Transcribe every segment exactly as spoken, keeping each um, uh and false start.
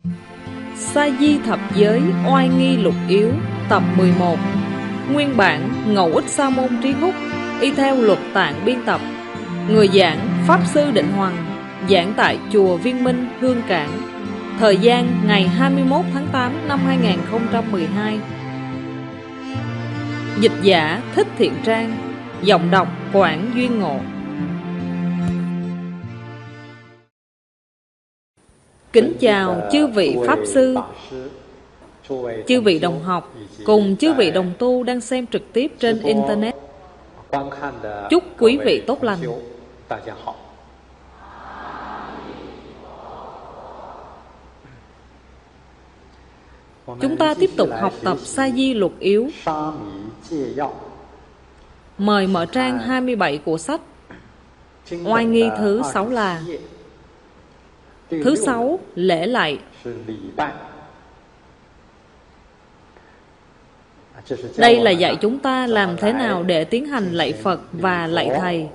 Sa Di Thập Giới Oai Nghi Lục Yếu tập mười một. Nguyên bản Ngẫu Ích Sa Môn Trí Húc, y theo luật tạng biên tập. Người giảng Pháp Sư Định Hoằng, giảng tại chùa Viên Minh, Hương Cảng. Thời gian ngày hai mươi mốt tháng tám năm hai nghìn không trăm mười hai. Dịch giả Thích Thiện Trang, giọng đọc Quảng Duyên Ngộ. Kính chào chư vị Pháp Sư, chư vị đồng học, cùng chư vị đồng tu đang xem trực tiếp trên Internet. Chúc quý vị tốt lành. Chúng ta tiếp tục học tập Sa Di Luật Yếu. Mời mở trang hai mươi bảy của sách. Oai nghi thứ sáu là thứ sáu, lễ lạy. Đây là dạy chúng ta làm thế nào để tiến hành lạy Phật và lạy Thầy.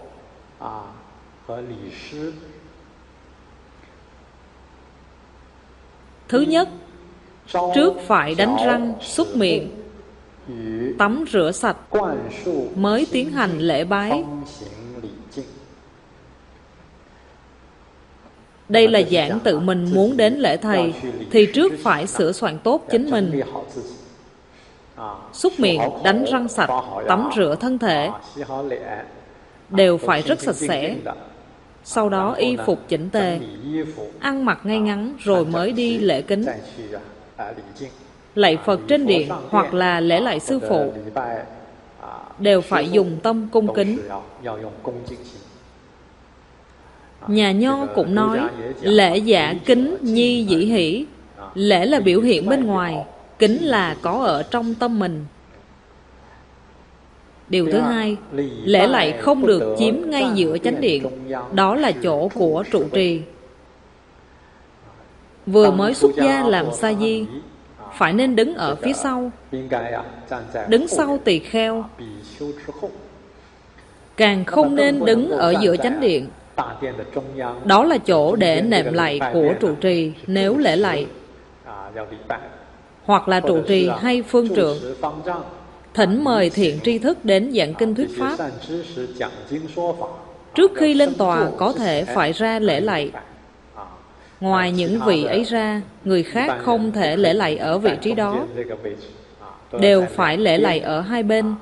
Thứ nhất, trước phải đánh răng, súc miệng, tắm rửa sạch mới tiến hành lễ bái. Đây là giảng tự mình muốn đến lễ Thầy thì trước phải sửa soạn tốt chính mình. Súc miệng, đánh răng sạch, tắm rửa thân thể đều phải rất sạch sẽ. Sau đó y phục chỉnh tề, ăn mặc ngay ngắn rồi mới đi lễ kính. Lạy Phật trên điện hoặc là lễ lạy sư phụ đều phải dùng tâm cung kính. Nhà Nho cũng nói lễ giả kính nhi dĩ hỷ. Lễ là biểu hiện bên ngoài, kính là có ở trong tâm mình. Điều thứ hai, lễ lạy không được chiếm ngay giữa chánh điện. Đó là chỗ của trụ trì. Vừa mới xuất gia làm sa di, phải nên đứng ở phía sau, đứng sau tỳ kheo. Càng không nên đứng ở giữa chánh điện. Đó là chỗ để nệm lạy của trụ trì nếu lễ lạy, hoặc là trụ trì hay phương trượng thỉnh mời thiện tri thức đến giảng kinh thuyết pháp. Trước khi lên tòa có thể phải ra lễ lạy. Ngoài những vị ấy ra, người khác không thể lễ lạy ở vị trí đó, đều phải lễ lạy ở hai bên.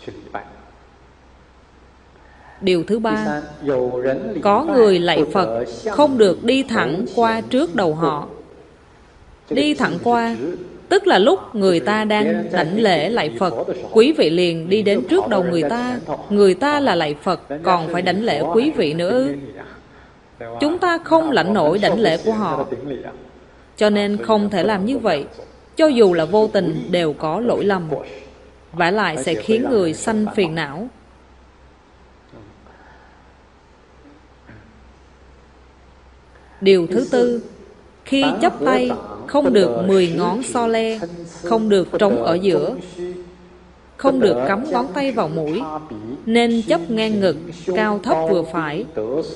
Điều thứ ba, có người lạy Phật không được đi thẳng qua trước đầu họ. Đi thẳng qua tức là lúc người ta đang đảnh lễ lạy Phật, quý vị liền đi đến trước đầu người ta. Người ta là lạy Phật, còn phải đảnh lễ quý vị nữa ư? Chúng ta không lãnh nổi đảnh lễ của họ, cho nên không thể làm như vậy. Cho dù là vô tình đều có lỗi lầm, vả lại sẽ khiến người sanh phiền não. Điều thứ tư, khi chắp tay không được mười ngón so le, không được trống ở giữa, không được cắm ngón tay vào mũi, nên chắp ngang ngực, cao thấp vừa phải.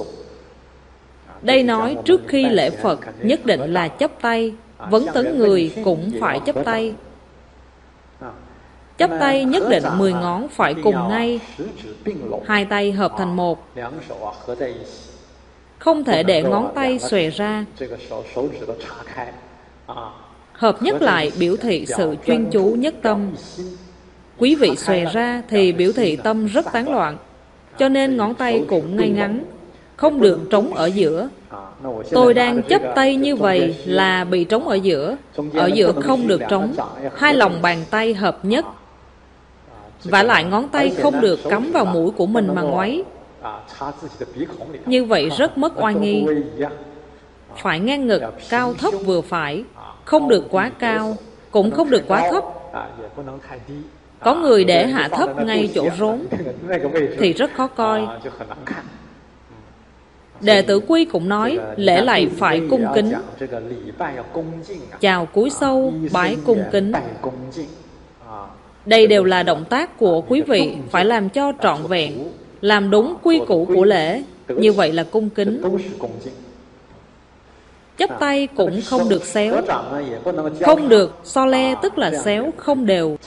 Đây nói trước khi lễ Phật nhất định là chắp tay, vấn tấn người cũng phải chắp tay. Chắp tay nhất định mười ngón phải cùng ngay, hai tay hợp thành một, không thể để ngón tay xòe ra. Hợp nhất lại biểu thị sự chuyên chú nhất tâm. Quý vị xòe ra thì biểu thị tâm rất tán loạn, cho nên ngón tay cũng ngay ngắn, không được trống ở giữa. Tôi đang chắp tay như vậy là bị trống ở giữa. Ở giữa không được trống, hai lòng bàn tay hợp nhất. Vả lại ngón tay không được cắm vào mũi của mình mà ngoáy. Như vậy rất mất oai nghi. Phải ngang ngực, cao thấp vừa phải, không được quá cao, cũng không được quá thấp. Có người để hạ thấp ngay chỗ rốn thì rất khó coi. Đệ tử Quy cũng nói lễ lạy phải cung kính, chào cúi sâu, bái cung kính. Đây đều là động tác của quý vị, phải làm cho trọn vẹn, làm đúng quy củ của lễ. Như vậy là cung kính. Chắp tay cũng không được xéo. Không được so le tức là xéo, không đều.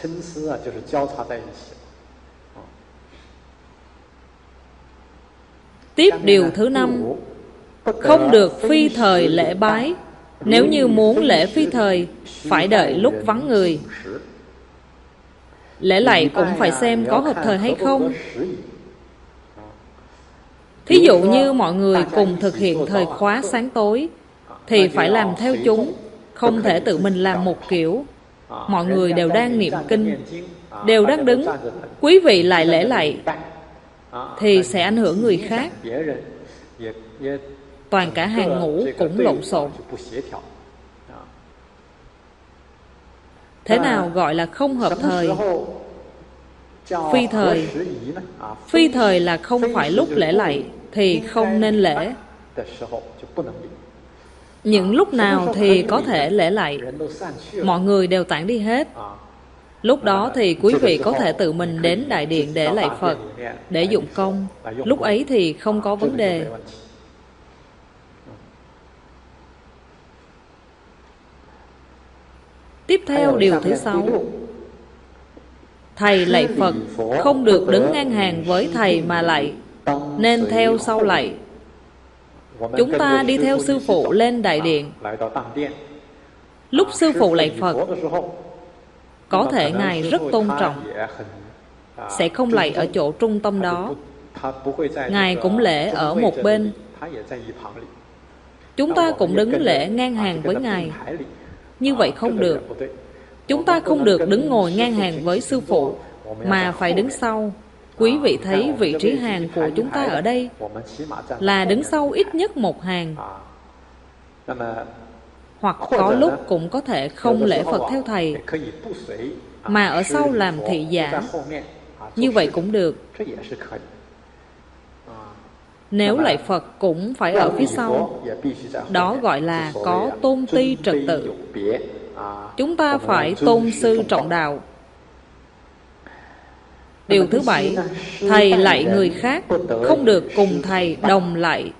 Tiếp điều thứ năm, không được phi thời lễ bái. Nếu như muốn lễ phi thời, phải đợi lúc vắng người. Lễ lạy cũng phải xem có hợp thời hay không. Thí dụ như mọi người cùng thực hiện thời khóa sáng tối, thì phải làm theo chúng, không thể tự mình làm một kiểu. Mọi người đều đang niệm kinh, đều đang đứng, quý vị lại lễ lạy, thì sẽ ảnh hưởng người khác. Toàn cả hàng ngũ cũng lộn xộn. Thế nào gọi là không hợp thời? Phi thời. Phi thời là không phải lúc lễ lạy thì không nên lễ. Những lúc nào thì có thể lễ lạy? Mọi người đều tản đi hết. Lúc đó thì quý vị có thể tự mình đến đại điện để lạy Phật, để dụng công. Lúc ấy thì không có vấn đề. Tiếp theo điều thứ sáu, thầy lạy Phật không được đứng ngang hàng với thầy mà lạy, nên theo sau lạy. Chúng ta đi theo sư phụ lên đại điện. Lúc sư phụ lạy Phật, có thể Ngài rất tôn trọng, sẽ không lạy ở chỗ trung tâm đó. Ngài cũng lễ ở một bên. Chúng ta cũng đứng lễ ngang hàng với Ngài. Như vậy không được. Chúng ta không được đứng ngồi ngang hàng với sư phụ, mà phải đứng sau. Quý vị thấy vị trí hàng của chúng ta ở đây là đứng sau ít nhất một hàng. Hoặc có lúc cũng có thể không lễ Phật theo thầy, mà ở sau làm thị giả. Như vậy cũng được. Nếu lạy Phật cũng phải ở phía sau. Đó gọi là có tôn ti trật tự. Chúng ta phải tôn sư trọng đạo. Điều thứ bảy, thầy lạy người khác, không được cùng thầy đồng lạy.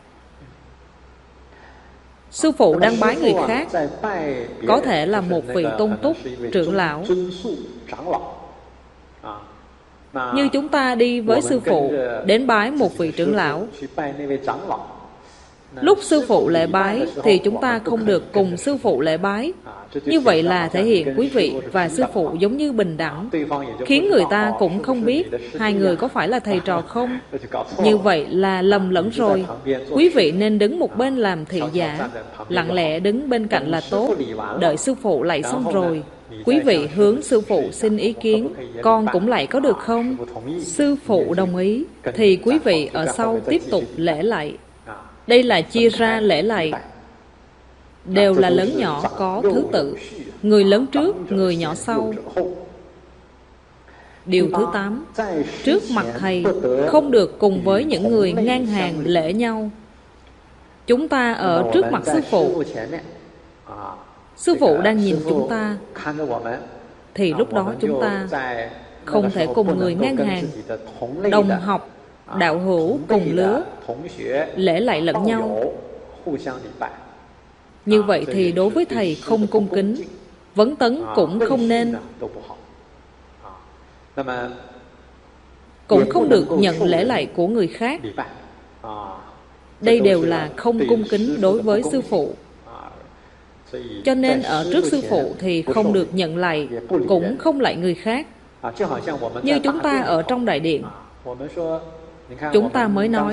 Sư phụ đang bái người khác, có thể là một vị tôn túc, trưởng lão. Như chúng ta đi với sư phụ đến bái một vị trưởng lão. Lúc sư phụ lễ bái thì chúng ta không được cùng sư phụ lễ bái. Như vậy là thể hiện quý vị và sư phụ giống như bình đẳng, khiến người ta cũng không biết hai người có phải là thầy trò không. Như vậy là lầm lẫn rồi. Quý vị nên đứng một bên làm thị giả, lặng lẽ đứng bên cạnh là tốt. Đợi sư phụ lạy xong rồi, quý vị hướng sư phụ xin ý kiến, con cũng lạy có được không? Sư phụ đồng ý, thì quý vị ở sau tiếp tục lễ lạy. Đây là chia ra lễ lạy. Đều là lớn nhỏ có thứ tự, người lớn trước, người nhỏ sau. Điều thứ tám, trước mặt thầy không được cùng với những người ngang hàng lễ nhau. Chúng ta ở trước mặt sư phụ, sư phụ đang nhìn chúng ta, thì lúc đó chúng ta không thể cùng người ngang hàng, đồng học, đạo hữu cùng lứa lễ lạy lẫn nhau. Như vậy thì đối với thầy không cung kính, vấn tấn cũng không nên. Cũng không được nhận lễ lạy của người khác. Đây đều là không cung kính đối với sư phụ. Cho nên ở trước sư phụ thì không được nhận lạy, cũng không lạy người khác. Như chúng ta ở trong đại điện, chúng ta mới nói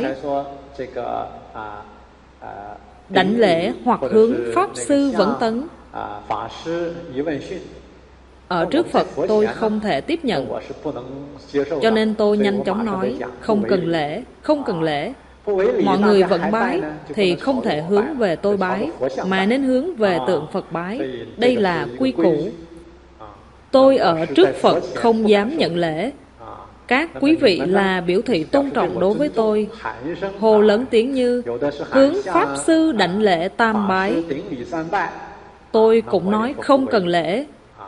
đảnh lễ hoặc hướng Pháp Sư vấn tấn. Ở trước Phật tôi không thể tiếp nhận, cho nên tôi nhanh chóng nói không cần lễ, không cần lễ. Mọi người vẫn bái thì không thể hướng về tôi bái, mà nên hướng về tượng Phật bái. Đây là quy củ. Tôi ở trước Phật không dám nhận lễ. Các quý vị là biểu thị tôn trọng đối với tôi. Hồ lớn tiếng như hướng Pháp Sư đảnh lễ tam bái. Tôi cũng nói không cần lễ.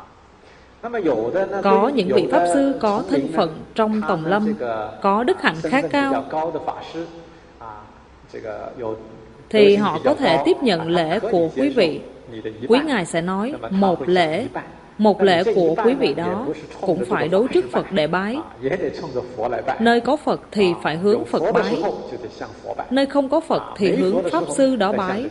Có những vị Pháp Sư có thân phận trong Tòng Lâm, có đức hạnh khá cao, thì họ có thể tiếp nhận lễ của quý vị. Quý Ngài sẽ nói, một lễ, một lễ của quý vị đó cũng phải đối trước Phật để bái. Nơi có Phật thì phải hướng Phật bái. Nơi không có Phật thì hướng Pháp Sư đó bái.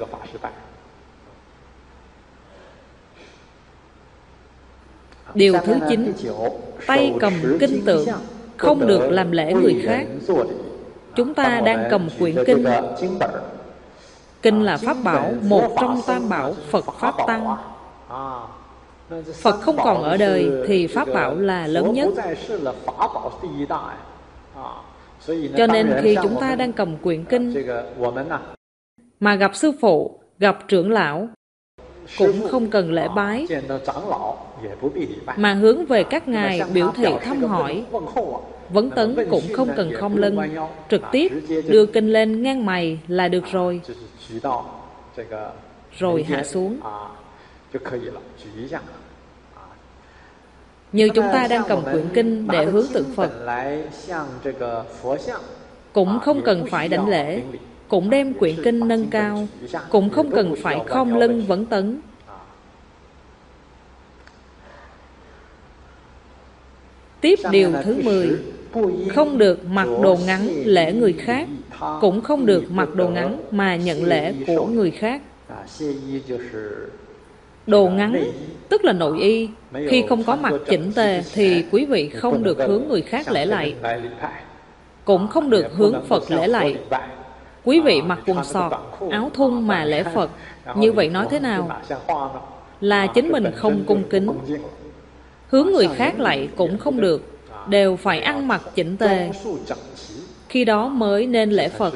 Điều thứ chín, tay cầm kinh tượng, không được làm lễ người khác. Chúng ta đang cầm quyển kinh. Kinh là pháp bảo, một trong tam bảo Phật Pháp Tăng. Phật không còn ở đời thì pháp bảo là lớn nhất. Cho nên khi chúng ta đang cầm quyển kinh mà gặp sư phụ, gặp trưởng lão, cũng không cần lễ bái, mà hướng về các ngài biểu thị thăm hỏi. Vấn tấn cũng không cần khom lưng, trực tiếp đưa kinh lên ngang mày là được rồi. Rồi hạ xuống. Như chúng ta đang cầm quyển kinh để hướng tượng Phật, cũng không cần phải đảnh lễ, cũng đem quyển kinh nâng cao, cũng không cần phải khom lưng vấn tấn. Tiếp điều thứ mười, không được mặc đồ ngắn lễ người khác, cũng không được mặc đồ ngắn mà nhận lễ của người khác. Đồ ngắn tức là nội y. Khi không có mặc chỉnh tề thì quý vị không được hướng người khác lễ lạy, cũng không được hướng Phật lễ lạy. Quý vị mặc quần sọt, áo thun mà lễ Phật, như vậy nói thế nào? Là chính mình không cung kính. Hướng người khác lạy cũng không được, đều phải ăn mặc chỉnh tề, khi đó mới nên lễ Phật.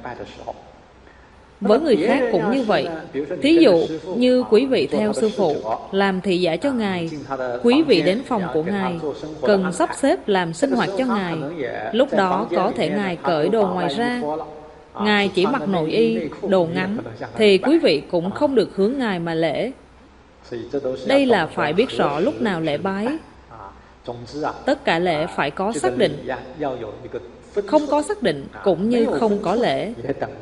Với người khác cũng như vậy. Thí dụ như quý vị theo sư phụ làm thị giả cho ngài, quý vị đến phòng của ngài, cần sắp xếp làm sinh hoạt cho ngài. Lúc đó có thể ngài cởi đồ ngoài ra, ngài chỉ mặc nội y, đồ ngắn, thì quý vị cũng không được hướng ngài mà lễ. Đây là phải biết rõ lúc nào lễ bái. Tất cả lễ phải có xác định. Không có xác định cũng như không có lễ.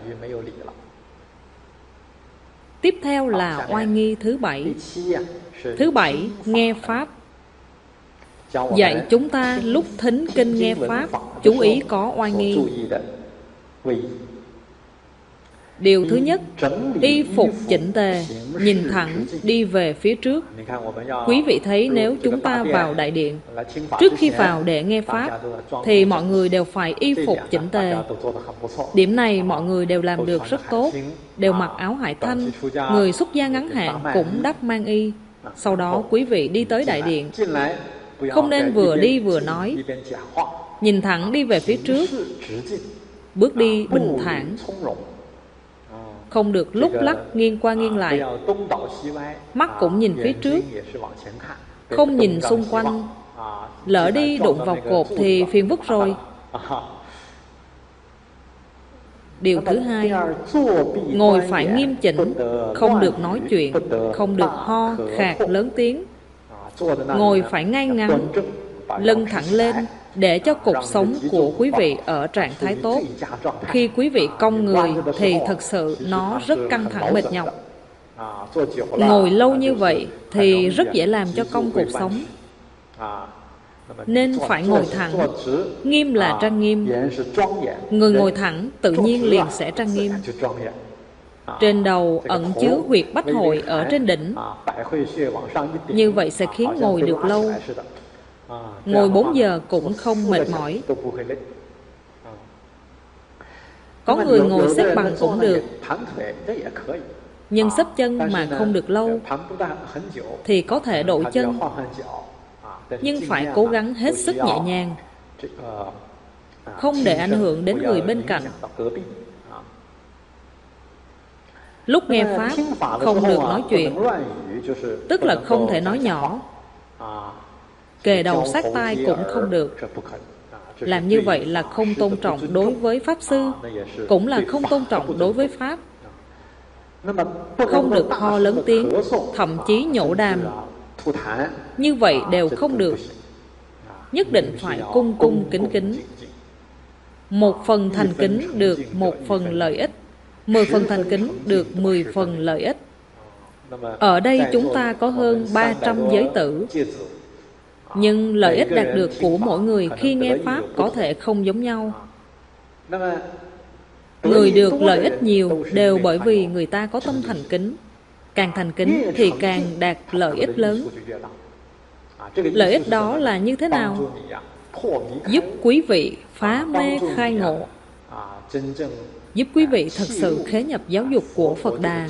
Tiếp theo là oai nghi thứ bảy. Thứ bảy, nghe Pháp. Dạy chúng ta lúc thính kinh nghe Pháp, chú ý có oai nghi. Điều thứ nhất, y phục chỉnh tề, nhìn thẳng, đi về phía trước. Quý vị thấy nếu chúng ta vào đại điện, trước khi vào để nghe Pháp, thì mọi người đều phải y phục chỉnh tề. Điểm này mọi người đều làm được rất tốt, đều mặc áo hải thanh, người xuất gia ngắn hạn cũng đắp mang y. Sau đó quý vị đi tới đại điện, không nên vừa đi vừa nói, nhìn thẳng đi về phía trước, bước đi bình thản, không được lúc lắc nghiêng qua nghiêng lại, mắt cũng nhìn phía trước, không nhìn xung quanh. Lỡ đi đụng vào cột thì phiền phức rồi. Điều thứ hai, ngồi phải nghiêm chỉnh, không được nói chuyện, không được ho, khạc lớn tiếng. Ngồi phải ngay ngắn, lưng thẳng lên, để cho cột sống của quý vị ở trạng thái tốt. Khi quý vị cong người thì thật sự nó rất căng thẳng mệt nhọc. Ngồi lâu như vậy thì rất dễ làm cho cong cột sống. Nên phải ngồi thẳng. Nghiêm là trang nghiêm. Người ngồi thẳng tự nhiên liền sẽ trang nghiêm. Trên đầu ẩn chứa huyệt bách hội ở trên đỉnh. Như vậy sẽ khiến ngồi được lâu. Ngồi bốn giờ cũng không mệt mỏi. Có người ngồi xếp bằng cũng được, nhưng xếp chân mà không được lâu thì có thể đội chân, nhưng phải cố gắng hết sức nhẹ nhàng, không để ảnh hưởng đến người bên cạnh. Lúc nghe Pháp không được nói chuyện, tức là không thể nói nhỏ, kề đầu sát tai cũng không được. Làm như vậy là không tôn trọng đối với Pháp Sư, cũng là không tôn trọng đối với Pháp. Không được ho lớn tiếng, thậm chí nhổ đàm, như vậy đều không được. Nhất định phải cung cung kính kính. Một phần thành kính được một phần lợi ích. mười phần thành kính được mười phần lợi ích. Ở đây chúng ta có hơn ba trăm giới tử, nhưng lợi ích đạt được của mỗi người khi nghe Pháp có thể không giống nhau. Người được lợi ích nhiều đều bởi vì người ta có tâm thành kính. Càng thành kính thì càng đạt lợi ích lớn. Lợi ích đó là như thế nào? Giúp quý vị phá mê khai ngộ, giúp quý vị thật sự khế nhập giáo dục của Phật Đà.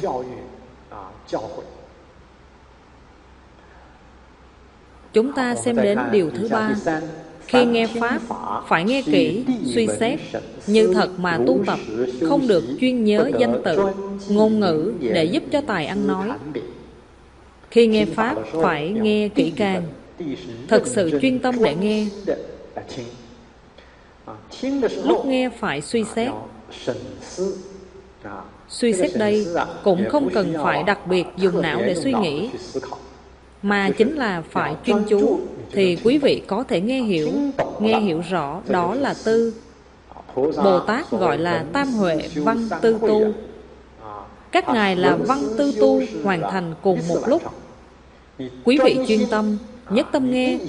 Chúng ta xem đến điều thứ ba. Khi nghe Pháp, phải nghe kỹ, suy xét, như thật mà tu tập, không được chuyên nhớ danh tự, ngôn ngữ để giúp cho tài ăn nói. Khi nghe Pháp, phải nghe kỹ càng, thật sự chuyên tâm để nghe. Lúc nghe phải suy xét. Suy xét đây cũng không cần phải đặc biệt dùng não để suy nghĩ, mà chính là phải chuyên chú, thì quý vị có thể nghe hiểu, nghe hiểu rõ, đó là tư. Bồ Tát gọi là tam huệ văn tư tu. Các ngài là văn tư tu hoàn thành cùng một lúc. Quý vị chuyên tâm, nhất tâm nghe,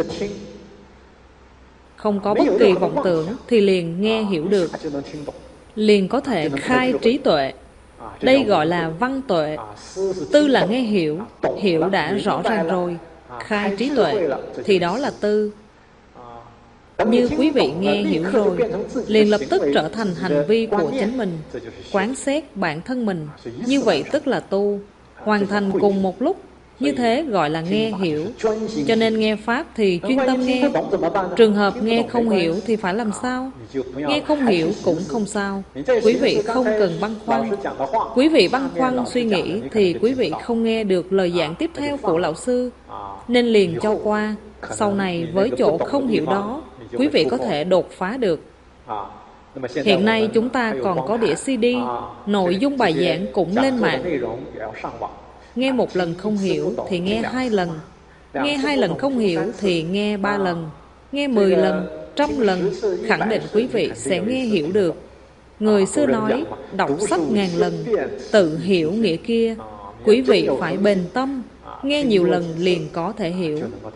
không có bất kỳ vọng tưởng thì liền nghe hiểu được, liền có thể khai trí tuệ. Đây gọi là văn tuệ. Tư là nghe hiểu, hiểu đã rõ ràng rồi. Khai trí tuệ thì đó là tư. Như quý vị nghe hiểu rồi, liền lập tức trở thành hành vi của chính mình, quán xét bản thân mình. Như vậy tức là tu, hoàn thành cùng một lúc. Như thế gọi là nghe hiểu. Cho nên nghe Pháp thì chuyên tâm nghe. Trường hợp nghe không hiểu thì phải làm sao? Nghe không hiểu cũng không sao. Quý vị không cần băn khoăn. Quý vị băn khoăn suy nghĩ thì quý vị không nghe được lời giảng tiếp theo của lão sư, nên liền cho qua. Sau này với chỗ không hiểu đó, quý vị có thể đột phá được. Hiện nay chúng ta còn có đĩa xê đê, nội dung bài giảng cũng lên mạng. Nghe một lần không hiểu thì nghe hai lần, nghe hai lần không hiểu thì nghe ba lần, nghe mười lần, trăm lần, khẳng định quý vị sẽ nghe hiểu được. Người xưa nói, đọc sách ngàn lần, tự hiểu nghĩa kia. Quý vị phải bền tâm, nghe nhiều lần liền có thể hiểu.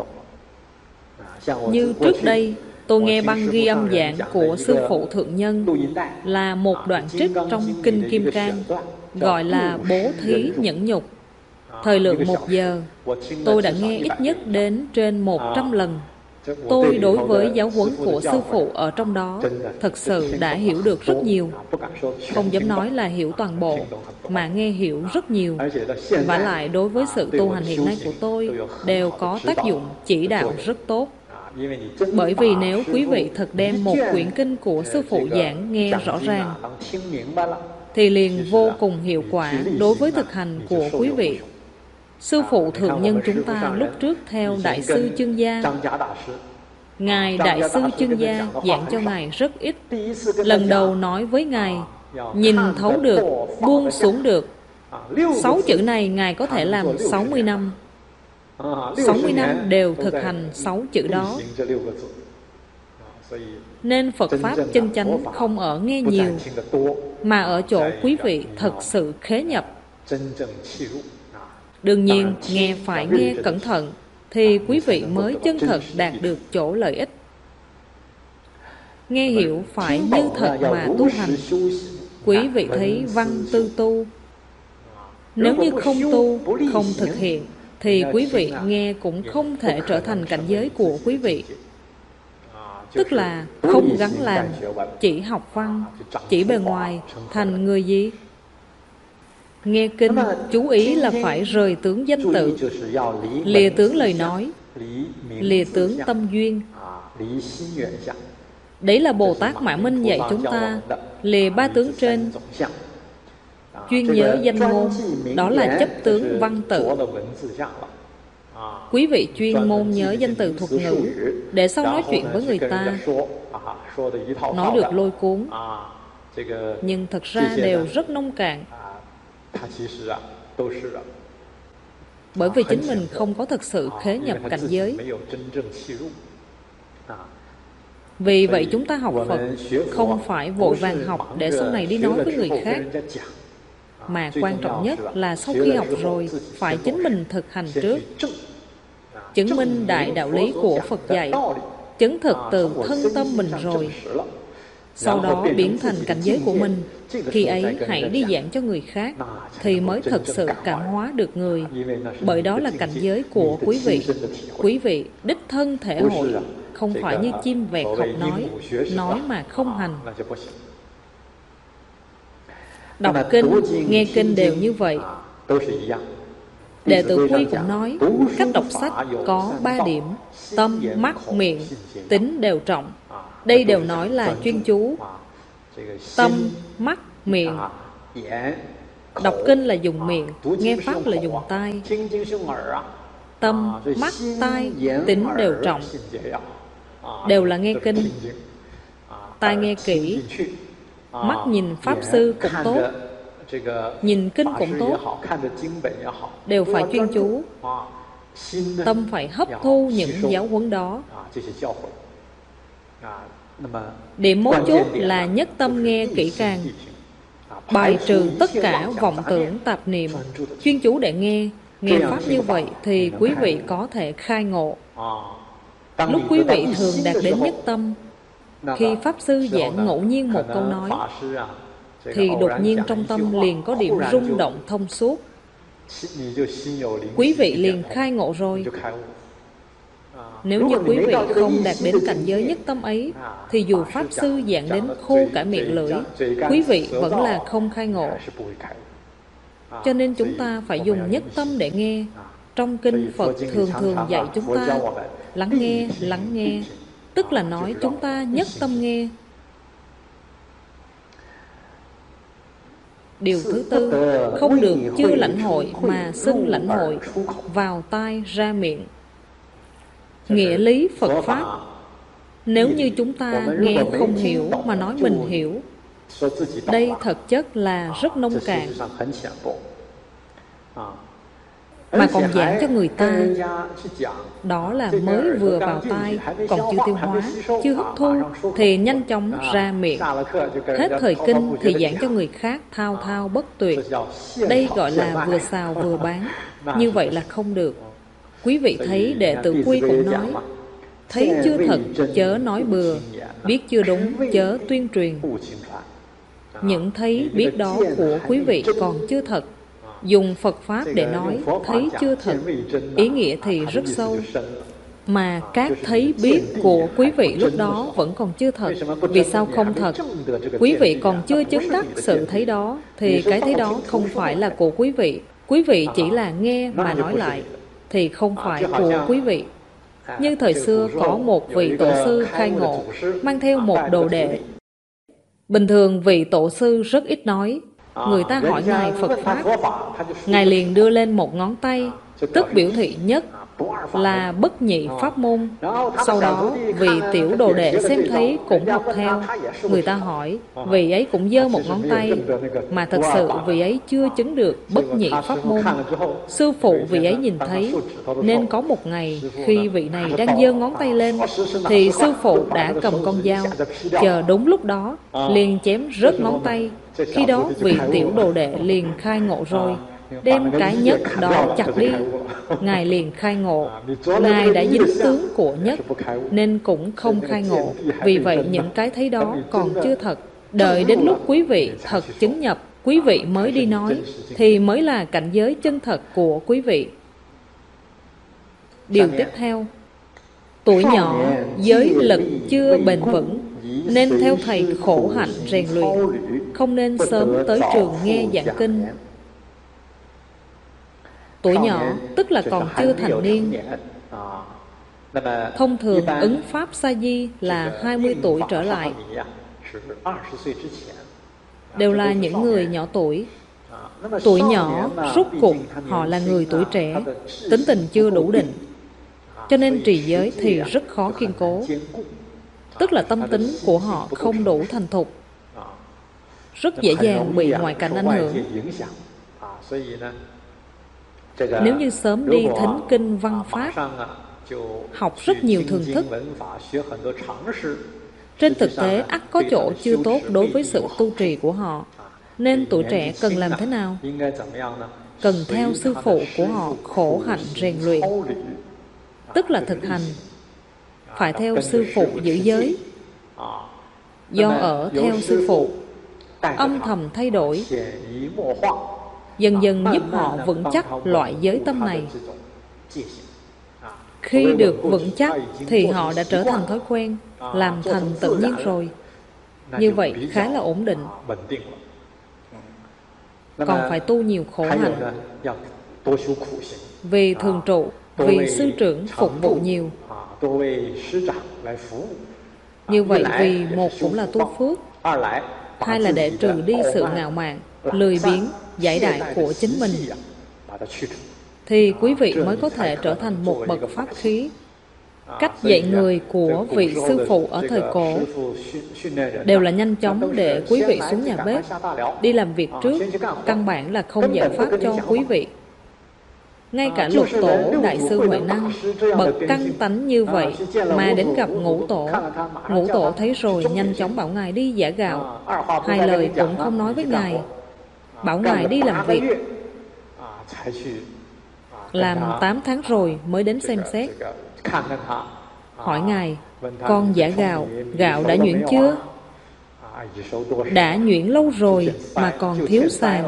Như trước đây, tôi nghe băng ghi âm giảng của Sư Phụ Thượng Nhân là một đoạn trích trong Kinh Kim Cang, gọi là Bố Thí Nhẫn Nhục. Thời lượng một giờ, tôi đã nghe ít nhất đến trên một trăm lần. Tôi đối với giáo huấn của Sư Phụ ở trong đó thật sự đã hiểu được rất nhiều. Không dám nói là hiểu toàn bộ, mà nghe hiểu rất nhiều. Và lại đối với sự tu hành hiện nay của tôi đều có tác dụng chỉ đạo rất tốt. Bởi vì nếu quý vị thật đem một quyển kinh của Sư Phụ giảng nghe rõ ràng, thì liền vô cùng hiệu quả đối với thực hành của quý vị. Sư Phụ Thượng Nhân chúng ta lúc trước theo Đại sư Chương Gia. Ngài Đại sư Chương Gia giảng cho Ngài rất ít. Lần đầu nói với Ngài, nhìn thấu được, buông xuống được. Sáu chữ này Ngài có thể làm sáu mươi năm. sáu mươi năm đều thực hành sáu chữ đó. Nên Phật Pháp chân chánh không ở nghe nhiều, mà ở chỗ quý vị thật sự khế nhập. Đương nhiên, nghe phải nghe cẩn thận, thì quý vị mới chân thật đạt được chỗ lợi ích. Nghe hiểu phải như thật mà tu hành. Quý vị thấy văn tư tu. Nếu như không tu, không thực hiện, thì quý vị nghe cũng không thể trở thành cảnh giới của quý vị. Tức là không gắng làm, chỉ học văn, chỉ bề ngoài, thành người gì? Nghe kinh, chú ý là phải rời tướng danh tự, lìa tướng lời nói, lìa tướng tâm duyên. Đấy là Bồ Tát Mã Minh dạy chúng ta, lìa ba tướng trên, chuyên nhớ danh ngôn, đó là chấp tướng văn tự. Quý vị chuyên môn nhớ danh từ thuật ngữ, để sau nói chuyện với người ta, nói được lôi cuốn, nhưng thật ra đều rất nông cạn. Bởi vì chính mình không có thực sự khế nhập cảnh giới. Vì vậy chúng ta học Phật không phải vội vàng học để sau này đi nói với người khác, mà quan trọng nhất là sau khi học rồi phải chính mình thực hành trước, chứng minh đại đạo lý của Phật dạy, chứng thực từ thân tâm mình rồi, sau đó biến thành cảnh giới của mình. Khi ấy hãy đi giảng cho người khác thì mới thực sự cảm hóa được người, bởi đó là cảnh giới của quý vị. Quý vị đích thân thể hội, không phải như chim vẹt học nói, nói mà không hành. Đọc kinh, nghe kinh đều như vậy. Đệ tử Quy cũng nói, cách đọc sách có ba điểm: tâm, mắt, miệng, tính đều trọng. Đây đều nói là chuyên chú. Tâm, mắt, miệng. Đọc kinh là dùng miệng, nghe pháp là dùng tai. Tâm, mắt, tai, tính đều trọng, đều là nghe kinh. Tai nghe kỹ, mắt nhìn pháp sư cũng tốt, nhìn kinh cũng tốt, đều phải chuyên chú. Tâm phải hấp thu những giáo huấn đó. Điểm mấu chốt là nhất tâm nghe kỹ càng, bài trừ tất cả vọng tưởng tạp niệm, chuyên chú để nghe. Nghe pháp như vậy thì quý vị có thể khai ngộ. Lúc quý vị thường đạt đến nhất tâm, khi pháp sư giảng ngẫu nhiên một câu nói, thì đột nhiên trong tâm liền có điểm rung động thông suốt, quý vị liền khai ngộ rồi. Nếu như quý vị không đạt đến cảnh giới nhất tâm ấy, thì dù pháp sư giảng đến khô cả miệng lưỡi, quý vị vẫn là không khai ngộ. Cho nên chúng ta phải dùng nhất tâm để nghe. Trong kinh Phật thường thường dạy chúng ta lắng nghe, lắng nghe, tức là nói chúng ta nhất tâm nghe. Điều thứ tư, không được chưa lãnh hội mà xưng lãnh hội, vào tai ra miệng. Nghĩa lý Phật Pháp, nếu như chúng ta nghe không hiểu mà nói mình hiểu, đây thật chất là rất nông cạn, mà còn giảng cho người ta, đó là mới vừa vào tai, còn chưa tiêu hóa, chưa hấp thu, thì nhanh chóng ra miệng. Hết thời kinh thì giảng cho người khác thao thao bất tuyệt. Đây gọi là vừa xào vừa bán. Như vậy là không được. Quý vị thấy đệ tử Quy cũng nói, thấy chưa thật chớ nói bừa, biết chưa đúng chớ tuyên truyền. Những thấy biết đó của quý vị còn chưa thật, dùng Phật Pháp để nói thấy chưa thật, ý nghĩa thì rất sâu. Mà các thấy biết của quý vị lúc đó vẫn còn chưa thật. Vì sao không thật? Quý vị còn chưa chứng đắc sự thấy đó, thì cái thấy đó không phải là của quý vị. Quý vị chỉ là nghe mà nói lại, thì không phải của quý vị. Như thời xưa có một vị tổ sư khai ngộ, mang theo một đồ đệ. Bình thường vị tổ sư rất ít nói. Người ta hỏi Ngài Phật Pháp, Ngài liền đưa lên một ngón tay, tức biểu thị nhất là bất nhị pháp môn. Sau đó vị tiểu đồ đệ xem thấy cũng học theo. Người ta hỏi, vị ấy cũng giơ một ngón tay, mà thật sự vị ấy chưa chứng được bất nhị pháp môn. Sư phụ vị ấy nhìn thấy, nên có một ngày khi vị này đang giơ ngón tay lên, thì sư phụ đã cầm con dao, chờ đúng lúc đó liền chém rớt ngón tay. Khi đó vị tiểu đồ đệ liền khai ngộ rồi, đem cái nhất đó chặt đi. Ngài liền khai ngộ. Ngài đã dính tướng của nhất, nên cũng không khai ngộ. Vì vậy những cái thấy đó còn chưa thật. Đợi đến lúc quý vị thật chứng nhập, quý vị mới đi nói, thì mới là cảnh giới chân thật của quý vị. Điều tiếp theo, tuổi nhỏ giới lực chưa bền vững, nên theo thầy khổ hạnh rèn luyện, không nên sớm tới trường nghe giảng kinh. Tuổi nhỏ tức là còn chưa thành niên. Thông thường ứng pháp sa di là hai mươi tuổi trở lại, đều là những người nhỏ tuổi. Tuổi nhỏ rốt cuộc họ là người tuổi trẻ, tính tình chưa đủ định, cho nên trì giới thì rất khó kiên cố. Tức là tâm tính của họ không đủ thành thục, rất dễ dàng bị ngoại cảnh ảnh hưởng. Nếu như sớm đi thính kinh văn pháp, học rất nhiều thường thức, Trên thực tế, ắt có chỗ chưa tốt đối với sự tu trì của họ. Nên tuổi trẻ cần làm thế nào? Cần theo sư phụ của họ khổ hạnh rèn luyện, tức là thực hành. Phải theo sư phụ giữ giới. Do ở theo sư phụ, âm thầm thay đổi, dần dần giúp họ vững chắc loại giới tâm này. Khi được vững chắc thì họ đã trở thành thói quen, làm thành tự nhiên rồi. Như vậy khá là ổn định. Còn phải tu nhiều khổ hạnh, vì thường trụ, vì sư trưởng phục vụ nhiều. Như vậy vì một cũng là tu phước, hai là để trừ đi sự ngạo mạn, lười biếng, giải đại của chính mình, thì quý vị mới có thể trở thành một bậc pháp khí. Cách dạy người của vị sư phụ ở thời cổ đều là nhanh chóng để quý vị xuống nhà bếp, đi làm việc trước, căn bản là không giảng pháp cho quý vị. Ngay cả Lục Tổ Đại sư Huệ Năng, bậc căn tánh như vậy mà đến gặp Ngũ Tổ, Ngũ Tổ thấy rồi nhanh chóng bảo Ngài đi giã gạo, hai lời cũng không nói với Ngài, bảo Ngài đi làm việc. Làm tám tháng rồi mới đến xem xét. Hỏi Ngài, con giã gạo, gạo đã nhuyễn chưa? Đã nhuyễn lâu rồi mà còn thiếu sàn.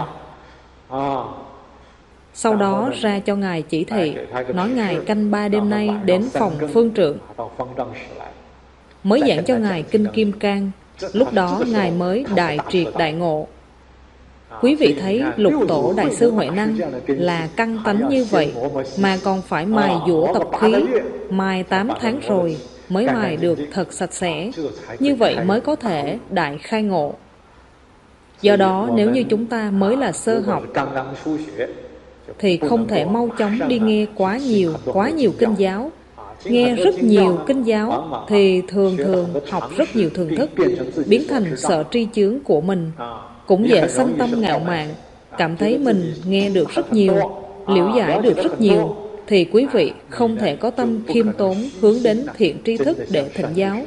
Sau đó ra cho Ngài chỉ thị, nói Ngài canh ba đêm nay đến phòng phương trượng. Mới giảng cho Ngài Kinh Kim Cang, lúc đó Ngài mới đại triệt đại ngộ. Quý vị thấy Lục Tổ Đại sư Huệ Năng là căn tánh như vậy mà còn phải mài dũa tập khí, mài tám tháng rồi mới mài được thật sạch sẽ. Như vậy mới có thể đại khai ngộ. Do đó nếu như chúng ta mới là sơ học thì không thể mau chóng đi nghe quá nhiều, quá nhiều kinh giáo. Nghe rất nhiều kinh giáo thì thường thường học rất nhiều thường thức, biến thành sợ tri chướng của mình. Cũng dễ sanh tâm ngạo mạn, cảm thấy mình nghe được rất nhiều, liễu giải được rất nhiều, thì quý vị không thể có tâm khiêm tốn hướng đến thiện tri thức để thỉnh giáo.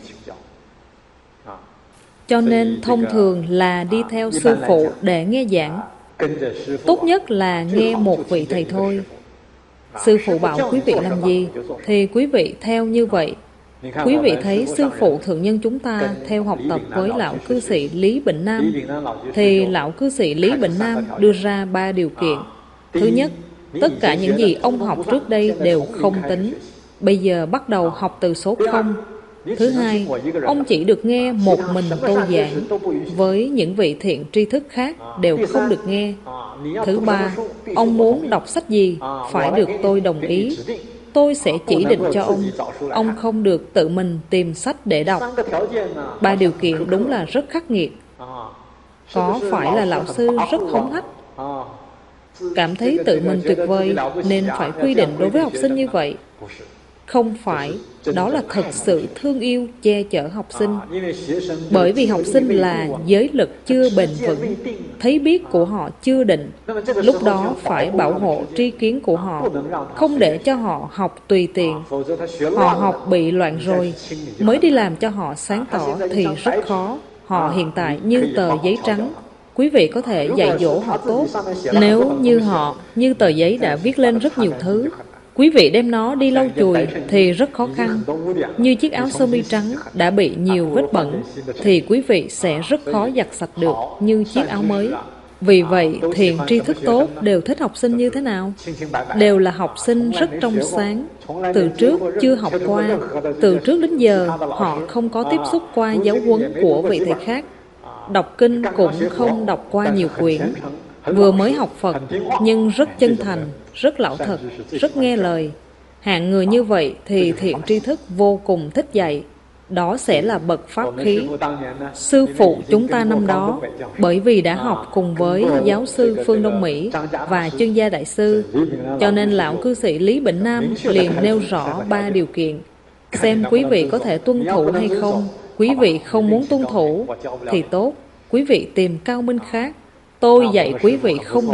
Cho nên thông thường là đi theo sư phụ để nghe giảng. Tốt nhất là nghe một vị thầy thôi. Sư phụ bảo quý vị làm gì thì quý vị theo như vậy. Quý vị thấy sư phụ thượng nhân chúng ta theo học tập với lão cư sĩ Lý Bỉnh Nam, thì lão cư sĩ Lý Bỉnh Nam đưa ra ba điều kiện. Thứ nhất, tất cả những gì ông học trước đây đều không tính, bây giờ bắt đầu học từ số không. Thứ hai, ông chỉ được nghe một mình tôi giảng, với những vị thiện tri thức khác đều không được nghe. Thứ ba, ông muốn đọc sách gì phải được tôi đồng ý, tôi sẽ chỉ định cho ông, ông không được tự mình tìm sách để đọc. Ba điều kiện đúng là rất khắc nghiệt. Có phải là lão sư rất hống hách, cảm thấy tự mình tuyệt vời nên phải quy định đối với học sinh như vậy? Không phải, đó là thật sự thương yêu che chở học sinh. Bởi vì học sinh là giới lực chưa bền vững, thấy biết của họ chưa định. Lúc đó phải bảo hộ tri kiến của họ, không để cho họ học tùy tiện. Họ học bị loạn rồi, mới đi làm cho họ sáng tỏ thì rất khó. Họ hiện tại như tờ giấy trắng, quý vị có thể dạy dỗ họ tốt. Nếu như họ như tờ giấy đã viết lên rất nhiều thứ, quý vị đem nó đi lau chùi thì rất khó khăn. Như chiếc áo sơ mi trắng đã bị nhiều vết bẩn thì quý vị sẽ rất khó giặt sạch được như chiếc áo mới. Vì vậy, thiện tri thức tốt đều thích học sinh như thế nào? Đều là học sinh rất trong sáng, từ trước chưa học qua, từ trước đến giờ họ không có tiếp xúc qua giáo huấn của vị thầy khác. Đọc kinh cũng không đọc qua nhiều quyển, vừa mới học Phật nhưng rất chân thành, rất lão thật, rất nghe lời. Hạng người như vậy thì thiện tri thức vô cùng thích dạy. Đó sẽ là bậc pháp khí. Sư phụ chúng ta năm đó, bởi vì đã học cùng với giáo sư Phương Đông Mỹ và chuyên gia đại sư, cho nên lão cư sĩ Lý Bỉnh Nam liền nêu rõ ba điều kiện. Xem quý vị có thể tuân thủ hay không. Quý vị không muốn tuân thủ thì tốt, quý vị tìm cao minh khác. Tôi dạy quý vị không được,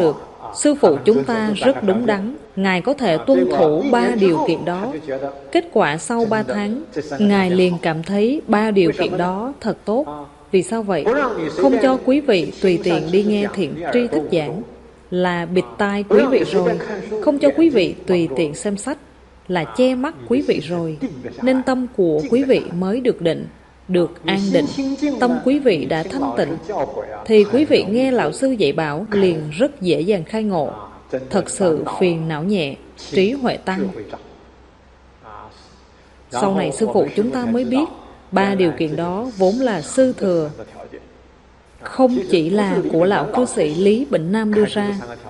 Sư phụ chúng ta rất đúng đắn, Ngài có thể tuân thủ ba điều kiện đó. Kết quả sau ba tháng, Ngài liền cảm thấy ba điều kiện đó thật tốt. Vì sao vậy? Không cho quý vị tùy tiện đi nghe thiện tri thức giảng là bịt tai quý vị rồi. Không cho quý vị tùy tiện xem sách là che mắt quý vị rồi. Nên tâm của quý vị mới được định, được an định. Tâm quý vị đã thanh tịnh, thì quý vị nghe lão sư dạy bảo liền rất dễ dàng khai ngộ. Thật sự phiền não nhẹ, trí huệ tăng. Sau này sư phụ chúng ta mới biết ba điều kiện đó vốn là sư thừa, không chỉ là của lão cư sĩ Lý Bỉnh Nam đưa ra,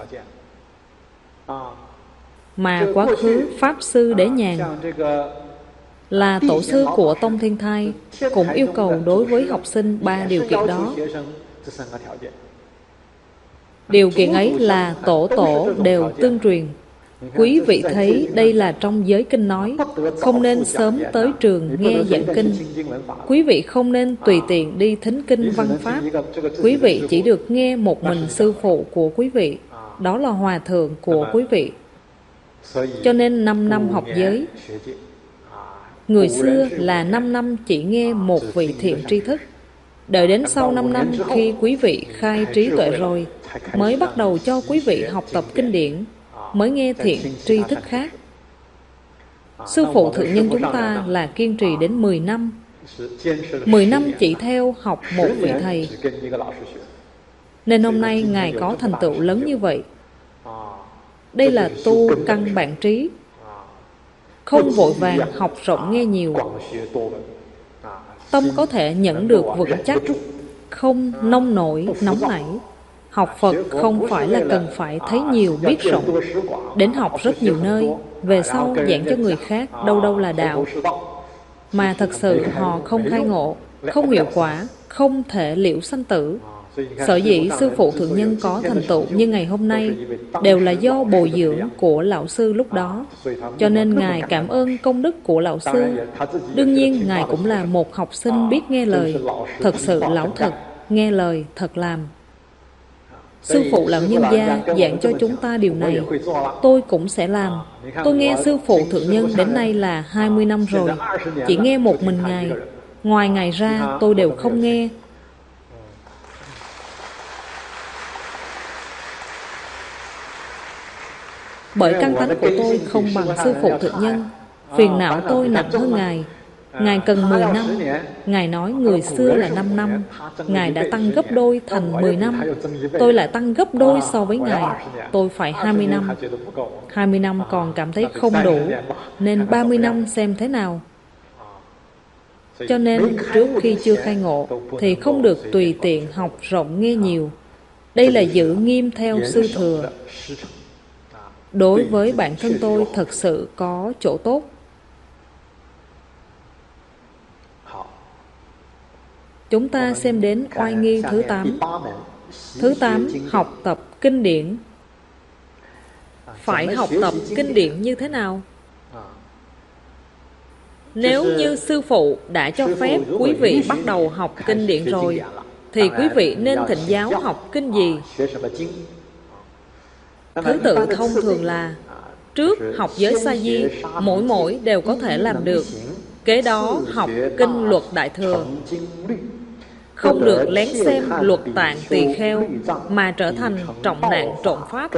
mà quá khứ Pháp Sư Đế Nhàn là tổ sư của Tông Thiên Thai cũng yêu cầu đối với học sinh ba điều kiện đó. Điều kiện ấy là tổ tổ đều tương truyền. Quý vị thấy đây là trong giới kinh nói, không nên sớm tới trường nghe giảng kinh. Quý vị không nên tùy tiện đi thính kinh văn pháp. Quý vị chỉ được nghe một mình sư phụ của quý vị, đó là hòa thượng của quý vị. Cho nên năm năm học giới, người xưa là năm năm chỉ nghe một vị thiện tri thức. Đợi đến sau năm năm, khi quý vị khai trí tuệ rồi, mới bắt đầu cho quý vị học tập kinh điển, mới nghe thiện tri thức khác. Sư phụ thượng nhân chúng ta là kiên trì đến mười năm. mười năm chỉ theo học một vị thầy. Nên hôm nay Ngài có thành tựu lớn như vậy. Đây là tu căn bản trí, không vội vàng học rộng nghe nhiều. Tâm có thể nhận được vững chắc, không nông nổi, nóng nảy. Học Phật không phải là cần phải thấy nhiều biết rộng, đến học rất nhiều nơi, về sau giảng cho người khác đâu đâu là đạo, mà thật sự họ không khai ngộ, không hiệu quả, không thể liễu sanh tử. Sở dĩ sư phụ thượng nhân có thành tựu như ngày hôm nay đều là do bồi dưỡng của lão sư lúc đó. Cho nên Ngài cảm ơn công đức của lão sư. Đương nhiên Ngài cũng là một học sinh biết nghe lời, thật sự lão thật, nghe lời thật làm. Sư phụ lão nhân gia giảng cho chúng ta điều này, tôi cũng sẽ làm. Tôi nghe sư phụ thượng nhân đến nay là hai mươi năm rồi, chỉ nghe một mình Ngài. Ngoài Ngài ra tôi đều không nghe. Bởi căn tánh của tôi không bằng sư phụ thượng nhân, phiền não tôi nặng hơn Ngài. Ngài cần mười năm, Ngài nói người xưa là năm năm, Ngài đã tăng gấp đôi thành mười năm. Tôi lại tăng gấp đôi so với Ngài, tôi phải hai mươi năm. hai mươi năm còn cảm thấy không đủ, nên ba mươi năm xem thế nào. Cho nên trước khi chưa khai ngộ thì không được tùy tiện học rộng nghe nhiều. Đây là giữ nghiêm theo sư thừa. Đối với bản thân tôi thật sự có chỗ tốt. Chúng ta xem đến oai nghi thứ tám. Thứ tám, học tập kinh điển. Phải học tập kinh điển như thế nào? Nếu như sư phụ đã cho phép quý vị bắt đầu học kinh điển rồi, thì quý vị nên thỉnh giáo học kinh gì? Thứ tự thông thường là trước học giới sa di, mỗi mỗi đều có thể làm được. Kế đó học kinh luật đại thừa. Không được lén xem luật tạng tỳ kheo mà trở thành trọng nạn trộm pháp.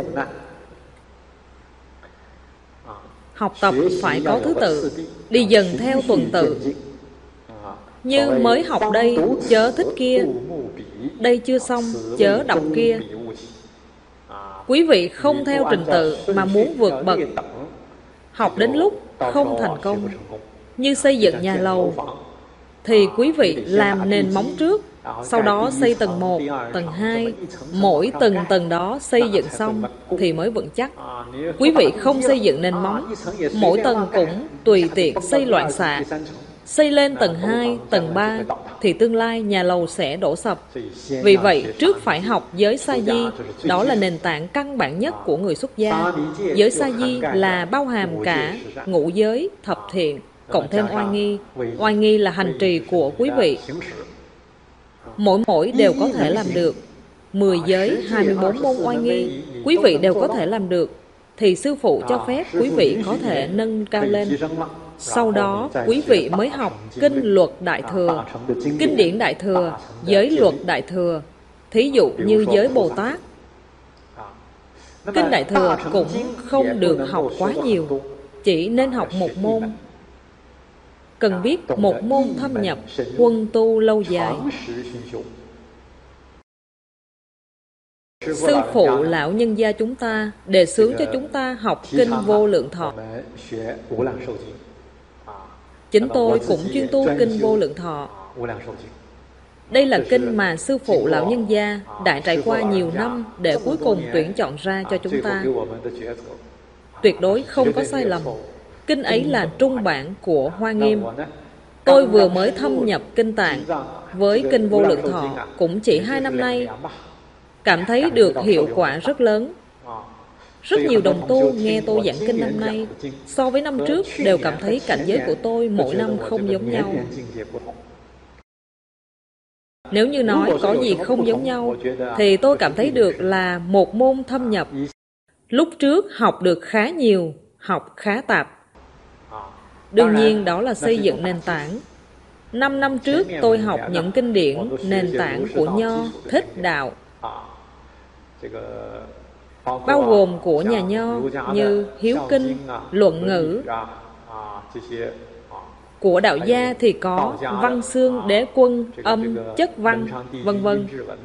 Học tập phải có thứ tự, đi dần theo tuần tự. Như mới học đây, chớ thích kia. Đây chưa xong, chớ đọc kia. Quý vị không theo trình tự mà muốn vượt bậc, học đến lúc không thành công. Như xây dựng nhà lầu, thì quý vị làm nền móng trước, sau đó xây tầng một, tầng hai. Mỗi tầng tầng đó xây dựng xong thì mới vững chắc. Quý vị không xây dựng nền móng, mỗi tầng cũng tùy tiện xây loạn xạ, xây lên tầng hai, tầng ba, thì tương lai nhà lầu sẽ đổ sập. Vì vậy, trước phải học giới sa di, đó là nền tảng căn bản nhất của người xuất gia. Giới sa di là bao hàm cả ngũ giới, thập thiện, cộng thêm oai nghi. Oai nghi là hành trì của quý vị. Mỗi mỗi đều có thể làm được. Mười giới, hai mươi bốn môn oai nghi, quý vị đều có thể làm được, thì sư phụ cho phép quý vị có thể nâng cao lên. Sau đó, quý vị mới học kinh luật Đại Thừa, kinh điển Đại Thừa, giới luật Đại Thừa. Thí dụ như giới Bồ Tát. Kinh Đại Thừa cũng không được học quá nhiều, chỉ nên học một môn. Cần biết một môn thâm nhập, huân tu lâu dài. Sư phụ lão nhân gia chúng ta đề xướng cho chúng ta học kinh Vô Lượng Thọ. Chính tôi cũng chuyên tu kinh Vô Lượng Thọ. Đây là kinh mà sư phụ lão nhân gia đã trải qua nhiều năm để cuối cùng tuyển chọn ra cho chúng ta. Tuyệt đối không có sai lầm. Kinh ấy là trung bản của Hoa Nghiêm. Tôi vừa mới thâm nhập kinh Tạng với kinh Vô Lượng Thọ cũng chỉ hai năm nay, cảm thấy được hiệu quả rất lớn. Rất nhiều đồng tu nghe tôi giảng kinh năm nay so với năm trước đều cảm thấy cảnh giới của tôi mỗi năm không giống nhau. Nếu như nói có gì không giống nhau thì tôi cảm thấy được là một môn thâm nhập. Lúc trước học được khá nhiều, học khá tạp. Đương nhiên đó là xây dựng nền tảng. Năm năm trước tôi học những kinh điển nền tảng của Nho, Thích Đạo, bao gồm của nhà Nho như Hiếu Kinh, Luận Ngữ. Của Đạo gia thì có Văn Xương, Đế Quân, Âm, Chất Văn, vân vân.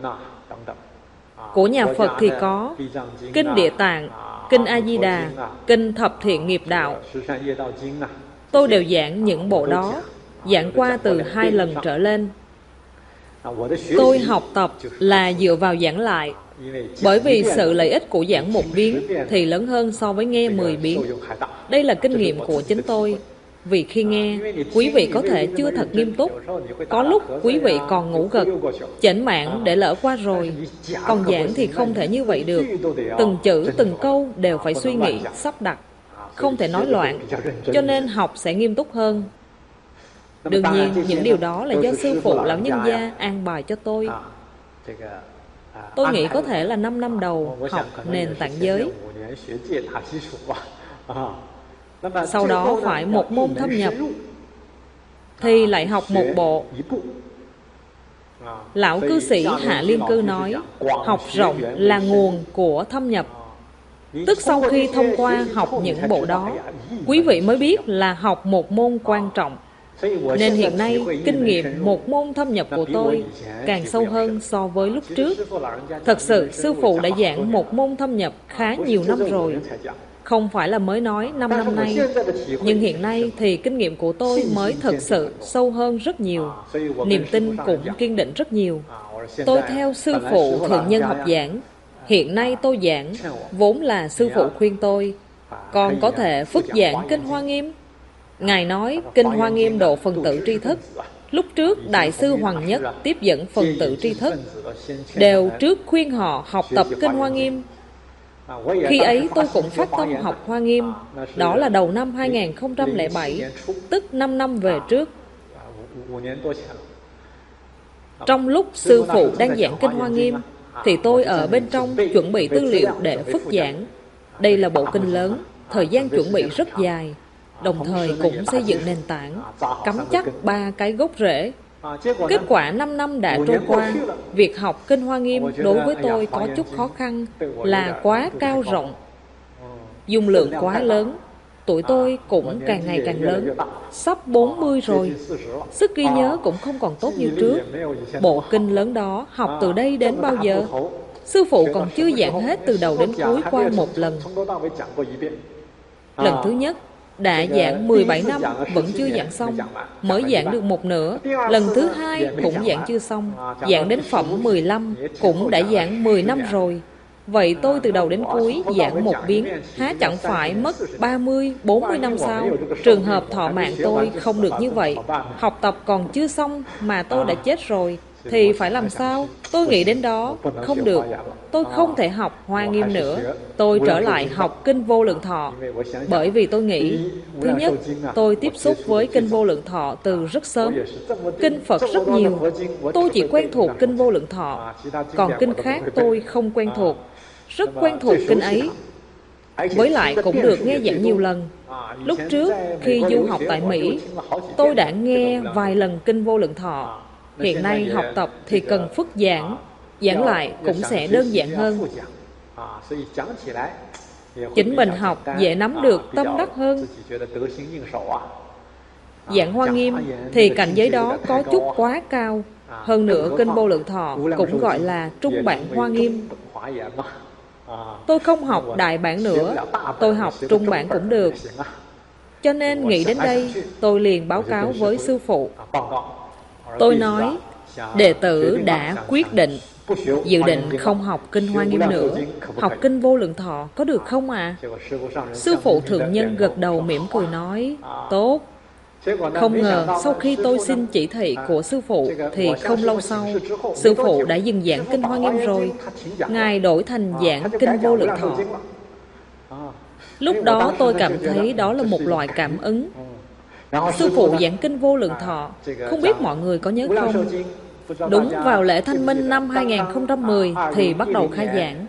Của nhà Phật thì có Kinh Địa Tạng, Kinh A Di Đà, Kinh Thập Thiện Nghiệp Đạo. Tôi đều giảng những bộ đó, giảng qua từ hai lần trở lên. Tôi học tập là dựa vào giảng lại, bởi vì sự lợi ích của giảng một biến thì lớn hơn so với nghe mười biến. Đây là kinh nghiệm của chính tôi. Vì khi nghe, quý vị có thể chưa thật nghiêm túc. Có lúc quý vị còn ngủ gật, chểnh mảng để lỡ qua rồi. Còn giảng thì không thể như vậy được. Từng chữ, từng câu đều phải suy nghĩ, sắp đặt. Không thể nói loạn. Cho nên học sẽ nghiêm túc hơn. Đương nhiên, những điều đó là do sư phụ lão nhân gia an bài cho tôi. Tôi nghĩ có thể là năm năm đầu học nền tảng giới. Sau đó phải một môn thâm nhập, thì lại học một bộ. Lão cư sĩ Hạ Liên Cư nói, học rộng là nguồn của thâm nhập. Tức sau khi thông qua học những bộ đó, quý vị mới biết là học một môn quan trọng. Nên hiện nay, kinh nghiệm một môn thâm nhập của tôi càng sâu hơn so với lúc trước. Thật sự, sư phụ đã giảng một môn thâm nhập khá nhiều năm rồi. Không phải là mới nói năm năm nay. Nhưng hiện nay thì kinh nghiệm của tôi mới thật sự sâu hơn rất nhiều. Niềm tin cũng kiên định rất nhiều. Tôi theo sư phụ thượng nhân học giảng. Hiện nay tôi giảng, vốn là sư phụ khuyên tôi, còn có thể phức giảng kinh Hoa Nghiêm. Ngài nói kinh Hoa Nghiêm độ phần tử tri thức. Lúc trước Đại sư Hoàng Nhất tiếp dẫn phần tử tri thức, đều trước khuyên họ học tập kinh Hoa Nghiêm. Khi ấy tôi cũng phát tâm học Hoa Nghiêm. Đó là đầu năm hai nghìn không trăm lẻ bảy, tức năm năm về trước. Trong lúc sư phụ đang giảng kinh Hoa Nghiêm thì tôi ở bên trong chuẩn bị tư liệu để phức giảng. Đây là bộ kinh lớn, thời gian chuẩn bị rất dài, đồng thời cũng xây dựng nền tảng, cắm chắc ba cái gốc rễ. Kết quả năm năm đã trôi qua, việc học kinh Hoa Nghiêm đối với tôi có chút khó khăn là quá cao rộng, dung lượng quá lớn. Tuổi tôi cũng càng ngày càng lớn, sắp bốn mươi rồi. Sức ghi nhớ cũng không còn tốt như trước. Bộ kinh lớn đó học từ đây đến bao giờ? Sư phụ còn chưa giảng hết từ đầu đến cuối qua một lần. Lần thứ nhất đã giảng mười bảy năm vẫn chưa giảng xong, mới giảng được một nửa. Lần thứ hai cũng giảng chưa xong, giảng đến phẩm mười lăm cũng đã giảng mười năm rồi. Vậy tôi từ đầu đến cuối giảng một biến, há chẳng phải mất ba mươi, bốn mươi năm sao? Trường hợp thọ mạng tôi không được như vậy. Học tập còn chưa xong mà tôi đã chết rồi, thì phải làm sao? Tôi nghĩ đến đó, không được. Tôi không thể học Hoa Nghiêm nữa. Tôi trở lại học kinh Vô Lượng Thọ. Bởi vì tôi nghĩ, thứ nhất, tôi tiếp xúc với kinh Vô Lượng Thọ từ rất sớm. Kinh Phật rất nhiều. Tôi chỉ quen thuộc kinh Vô Lượng Thọ. Còn kinh khác tôi không quen thuộc. rất quen thuộc kinh ấy. Với lại cũng được nghe giảng nhiều lần. Lúc trước, khi du học tại Mỹ, tôi đã nghe vài lần kinh Vô Lượng Thọ. Hiện nay học tập thì cần phức giảng, giảng lại cũng sẽ đơn giản hơn. Chính mình học dễ nắm được tâm đắc hơn. Giảng Hoa Nghiêm thì cảnh giới đó có chút quá cao. Hơn nữa, kinh Vô Lượng Thọ cũng gọi là trung bản Hoa Nghiêm. Tôi không học đại bản nữa, tôi học trung bản cũng được. Cho nên nghĩ đến đây, tôi liền báo cáo với sư phụ. Tôi nói, đệ tử đã quyết định, dự định không học kinh Hoa Nghiêm nữa, học kinh Vô Lượng Thọ có được không ạ? À? Sư phụ thượng nhân gật đầu mỉm cười nói, tốt. Không ngờ sau khi tôi xin chỉ thị của sư phụ thì không lâu sau, sư phụ đã dừng giảng kinh Hoa Nghiêm rồi. Ngài đổi thành giảng kinh Vô Lượng Thọ. Lúc đó tôi cảm thấy đó là một loại cảm ứng. Sư phụ giảng kinh Vô Lượng Thọ, không biết mọi người có nhớ không? Đúng vào lễ Thanh Minh năm hai nghìn không trăm mười thì bắt đầu khai giảng.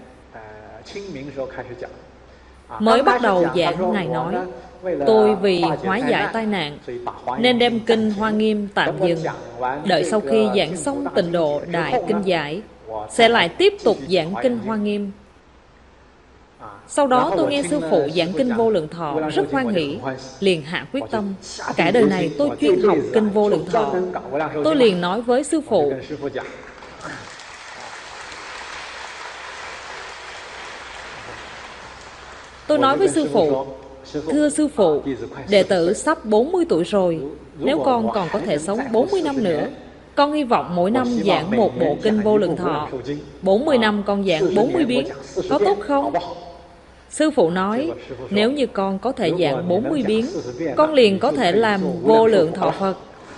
Mới bắt đầu giảng, Ngài nói, tôi vì hóa giải tai nạn nên đem kinh Hoa Nghiêm tạm dừng. Đợi sau khi giảng xong Tịnh Độ Đại Kinh Giải, sẽ lại tiếp tục giảng kinh Hoa Nghiêm. Sau đó tôi nghe sư phụ giảng kinh Vô Lượng Thọ rất hoan hỷ, liền hạ quyết tâm, cả đời này tôi chuyên học kinh Vô Lượng Thọ. Tôi liền nói với sư phụ, tôi nói với sư phụ, thưa sư phụ, đệ tử sắp bốn mươi tuổi rồi, nếu con còn có thể sống bốn mươi năm nữa, con hy vọng mỗi năm giảng một bộ kinh Vô Lượng Thọ. bốn mươi năm con giảng bốn mươi biến, có tốt không? Sư phụ nói, nếu như con có thể giảng bốn mươi biến, con liền có thể làm Vô Lượng Thọ Phật.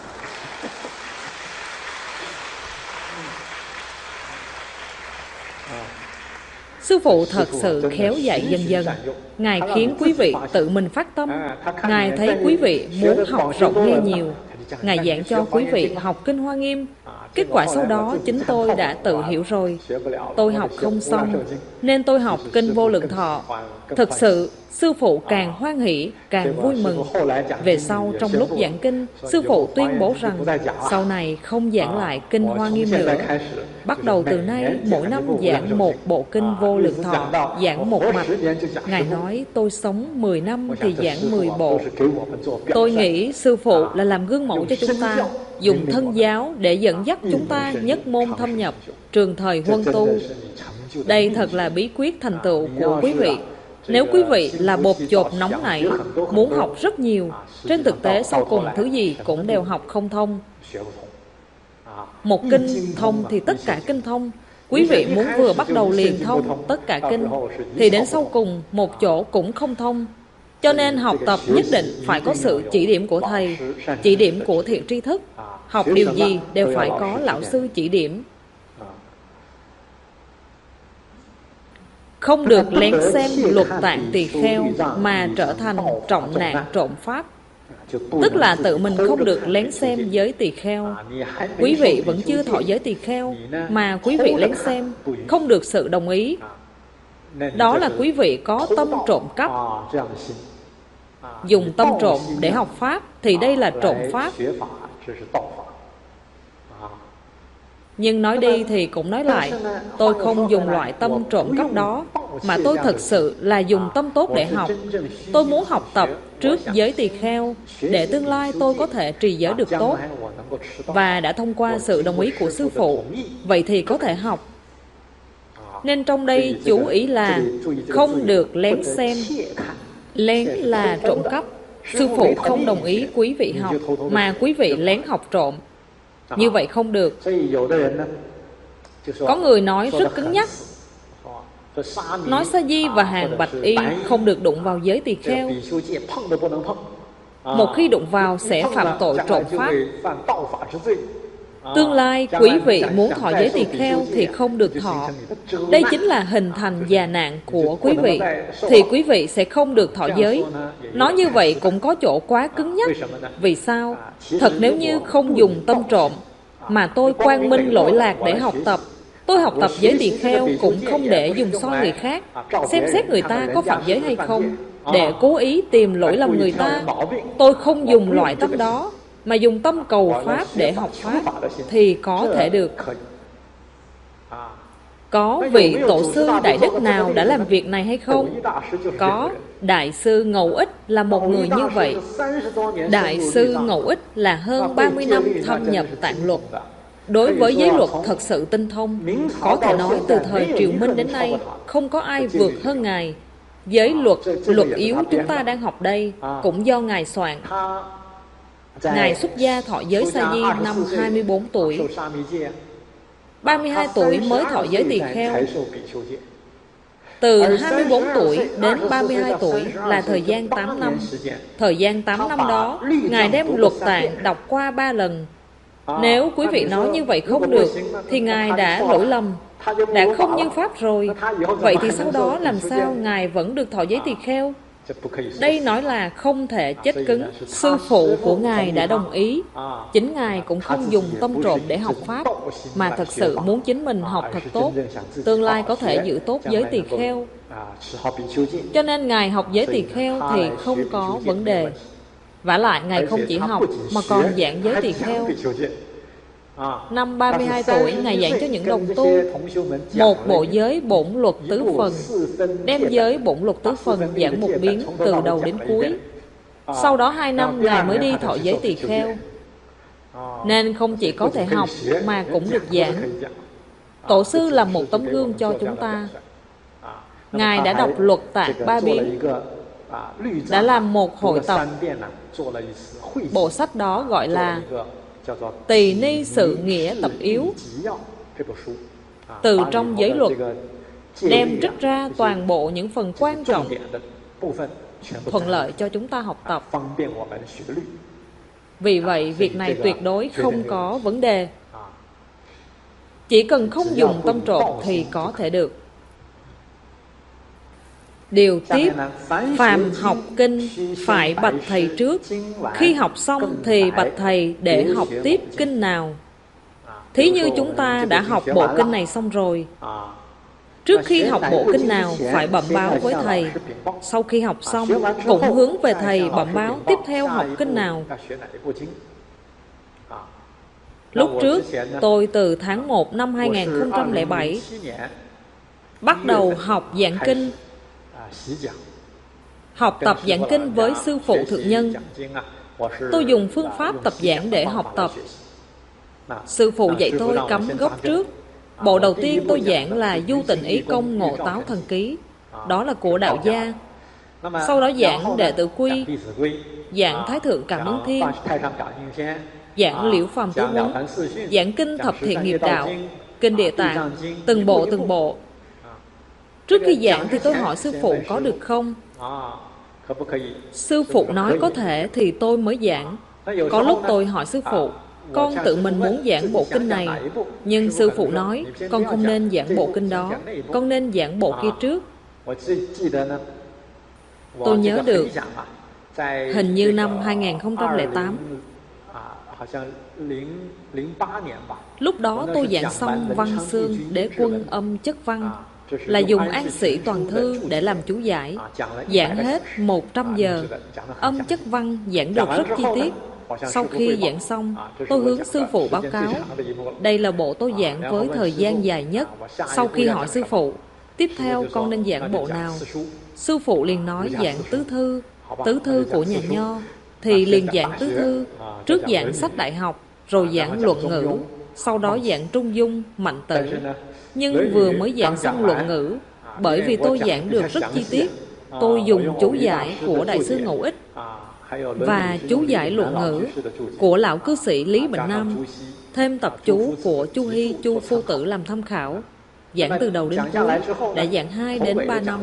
Sư phụ thật sự khéo dạy dần dần. Ngài khiến quý vị tự mình phát tâm. Ngài thấy quý vị muốn học rộng nghe nhiều, Ngài giảng cho quý vị học kinh Hoa Nghiêm. Kết quả sau đó chính tôi đã tự hiểu rồi. Tôi học không xong, nên tôi học kinh Vô Lượng Thọ. Thực sự, sư phụ càng hoan hỷ, càng vui mừng. Về sau, trong lúc giảng kinh, sư phụ tuyên bố rằng sau này không giảng lại kinh Hoa Nghiêm nữa. Bắt đầu từ nay, mỗi năm giảng một bộ kinh Vô Lượng Thọ, giảng một mạch. Ngài nói, tôi sống mười năm thì giảng mười bộ. Tôi nghĩ sư phụ là làm gương mẫu cho chúng ta, dùng thân giáo để dẫn dắt chúng ta nhất môn thâm nhập, trường thời huân tu. Đây thật là bí quyết thành tựu của quý vị. Nếu quý vị là bột chộp nóng nảy, muốn học rất nhiều, trên thực tế sau cùng thứ gì cũng đều học không thông. Một kinh thông thì tất cả kinh thông. Quý vị muốn vừa bắt đầu liền thông tất cả kinh, thì đến sau cùng một chỗ cũng không thông. Cho nên học tập nhất định phải có sự chỉ điểm của thầy, chỉ điểm của thiện tri thức. Học điều gì đều phải có lão sư chỉ điểm. Không được lén xem luật tạng tỳ kheo mà trở thành trọng nạn trộm pháp. Tức là tự mình không được lén xem giới tỳ kheo. Quý vị vẫn chưa thọ giới tỳ kheo mà quý vị lén xem, không được sự đồng ý. Đó là quý vị có tâm trộm cắp. Dùng tâm trộm để học pháp thì đây là trộm pháp. Nhưng nói đi thì cũng nói lại, tôi không dùng loại tâm trộm cắp đó, mà tôi thật sự là dùng tâm tốt để học. Tôi muốn học tập trước giới tỳ kheo, để tương lai tôi có thể trì giới được tốt. Và đã thông qua sự đồng ý của sư phụ, vậy thì có thể học. Nên trong đây chú ý là không được lén xem. Lén là trộm cắp. Sư phụ không đồng ý quý vị học, mà quý vị lén học trộm. Như vậy không được. Có người nói rất cứng nhắc, nói Sa Di và Hàng Bạch Y không được đụng vào giới tỳ kheo. Một khi đụng vào sẽ phạm tội trộm pháp. Tương lai quý vị muốn thọ giới tỳ kheo thì không được thọ. Đây chính là hình thành già nạn của quý vị, thì quý vị sẽ không được thọ giới. Nói như vậy cũng có chỗ quá cứng nhắc. Vì sao? Thật nếu như không dùng tâm trộm, mà tôi quang minh lỗi lạc để học tập, Tôi học tập giới tỳ kheo cũng không để dùng soi người khác, xem xét người ta có phạm giới hay không, để cố ý tìm lỗi lầm người ta. Tôi không dùng loại tâm đó, mà dùng tâm cầu Pháp để học Pháp thì có thể được. Có vị tổ sư đại đức nào đã làm việc này hay không? Có. Đại sư Ngẫu Ích là một người như vậy. Đại sư Ngẫu Ích là hơn ba mươi năm thâm nhập tạng luật. Đối với giới luật thật sự tinh thông. Có thể nói từ thời Triều Minh đến nay, không có ai vượt hơn Ngài. Giới luật, luật yếu chúng ta đang học đây cũng do Ngài soạn. Ngài xuất gia thọ giới sa di năm hai mươi bốn tuổi. ba mươi hai tuổi mới thọ giới tỳ kheo. Từ hai mươi bốn tuổi đến ba mươi hai tuổi là thời gian tám năm. Thời gian tám năm đó, Ngài đem luật tạng đọc qua ba lần. Nếu quý vị nói như vậy không được, thì Ngài đã lỗi lầm, đã không như Pháp rồi. Vậy thì sau đó làm sao Ngài vẫn được thọ giới tỳ kheo? Đây nói là không thể chết cứng. Sư phụ của Ngài đã đồng ý. Chính Ngài cũng không dùng tâm trộm để học Pháp, mà thật sự muốn chính mình học thật tốt, tương lai có thể giữ tốt giới tỳ kheo. Cho nên Ngài học giới tỳ kheo thì không có vấn đề. Vả lại Ngài không chỉ học mà còn giảng giới tỳ kheo. Năm ba mươi hai tuổi, Ngài giảng cho những đồng tu một bộ giới bổn luật tứ phần, đem giới bổn luật tứ phần giảng một biến từ đầu đến cuối. Sau đó hai năm Ngài mới đi thọ giới tỳ kheo. Nên không chỉ có thể học mà cũng được giảng. Tổ sư là một tấm gương cho chúng ta. Ngài đã đọc luật tạng ba biến, đã làm một hội tập. Bộ sách đó gọi là Tỳ Ni Sự Nghĩa Tập Yếu. Từ trong giới luật đem trích ra toàn bộ những phần quan trọng, thuận lợi cho chúng ta học tập. Vì vậy việc này tuyệt đối không có vấn đề. Chỉ cần không dùng tâm trộm thì có thể được. Điều tiếp, phàm học kinh phải bạch thầy trước. Khi học xong thì bạch thầy để học tiếp kinh nào. Thí như chúng ta đã học bộ kinh này xong rồi, trước khi học bộ kinh nào phải bẩm báo với thầy. Sau khi học xong cũng hướng về thầy bẩm báo tiếp theo học kinh nào. Lúc trước tôi từ tháng một năm hai nghìn không trăm lẻ bảy bắt đầu học giảng kinh. Học tập giảng kinh với sư phụ thượng nhân. Tôi dùng phương pháp tập giảng để học tập. Sư phụ dạy tôi cắm gốc trước. Bộ đầu tiên tôi giảng là Du Tịnh Ý Công Ngộ Táo Thần Ký. Đó là của đạo gia. Sau đó giảng Đệ Tử Quy, giảng Thái Thượng Cảm Ứng Thiên, giảng Liễu Phàm Tứ Huấn, giảng Kinh Thập Thiện Nghiệp Đạo, Kinh Địa Tạng, từng bộ từng bộ. Trước khi giảng thì tôi hỏi sư phụ có được không? Sư phụ nói có thể thì tôi mới giảng. Có lúc tôi hỏi sư phụ, con tự mình muốn giảng bộ kinh này, nhưng sư phụ nói con không nên giảng bộ kinh đó, con nên giảng bộ kia trước. Tôi nhớ được, hình như năm hai nghìn không trăm lẻ tám, lúc đó tôi giảng xong Văn Xương Đế Quân Âm Chất Văn, là dùng An Sĩ Toàn Thư để làm chú giải. Giảng hết một trăm giờ. Âm Chất Văn giảng được rất chi tiết. Sau khi giảng xong, tôi hướng sư phụ báo cáo. Đây là bộ tôi giảng với thời gian dài nhất. Sau khi hỏi sư phụ, tiếp theo con nên giảng bộ nào? Sư phụ liền nói giảng Tứ Thư. Tứ Thư của nhà Nho thì liền giảng Tứ Thư. Trước giảng sách đại học, rồi giảng luận ngữ, sau đó giảng Trung Dung, Mạnh Tử. Nhưng vừa mới giảng xong luận ngữ, bởi vì tôi giảng được rất chi tiết, tôi dùng chú giải của Đại sư Ngẫu Ích và chú giải luận ngữ của lão cư sĩ Lý Bình Nam, thêm tập chú của Chu Hy, Chu Phu Tử làm tham khảo. Giảng từ đầu đến cuối, đã giảng hai đến ba năm.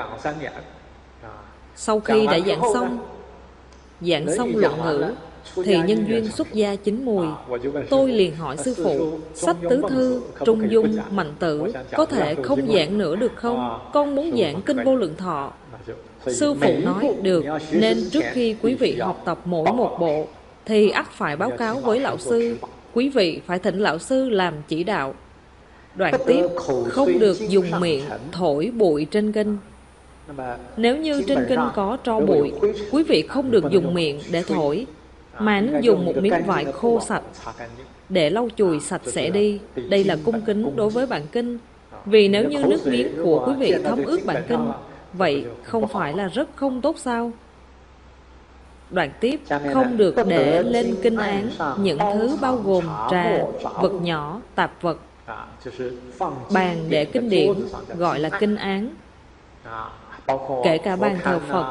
Sau khi đã giảng xong, giảng xong luận ngữ, thì nhân duyên xuất gia chín mùi. Tôi liền hỏi sư phụ, sách Tứ Thư, Trung Dung, Mạnh Tử có thể không giảng nữa được không? Con muốn giảng Kinh Vô Lượng Thọ. Sư phụ nói được, nên trước khi quý vị học tập mỗi một bộ thì ắt phải báo cáo với lão sư. Quý vị phải thỉnh lão sư làm chỉ đạo. Đoạn tiếp, không được dùng miệng thổi bụi trên kinh. Nếu như trên kinh có tro bụi, quý vị không được dùng miệng để thổi, mà nên dùng một miếng vải khô sạch để lau chùi sạch sẽ đi. Đây là cung kính đối với bản kinh. Vì nếu như nước miếng của quý vị thấm ướt bản kinh, vậy không phải là rất không tốt sao? Đoạn tiếp, không được để lên kinh án những thứ bao gồm trà, vật nhỏ, tạp vật. Bàn để kinh điển gọi là kinh án, kể cả bàn thờ Phật.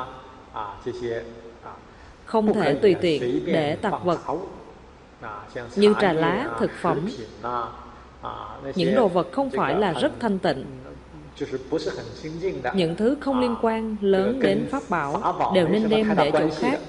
Không thể tùy tiện để tạp vật như trà lá, thực phẩm. Những đồ vật không phải là rất thanh tịnh. Những thứ không liên quan lớn đến pháp bảo đều nên đem để chỗ khác.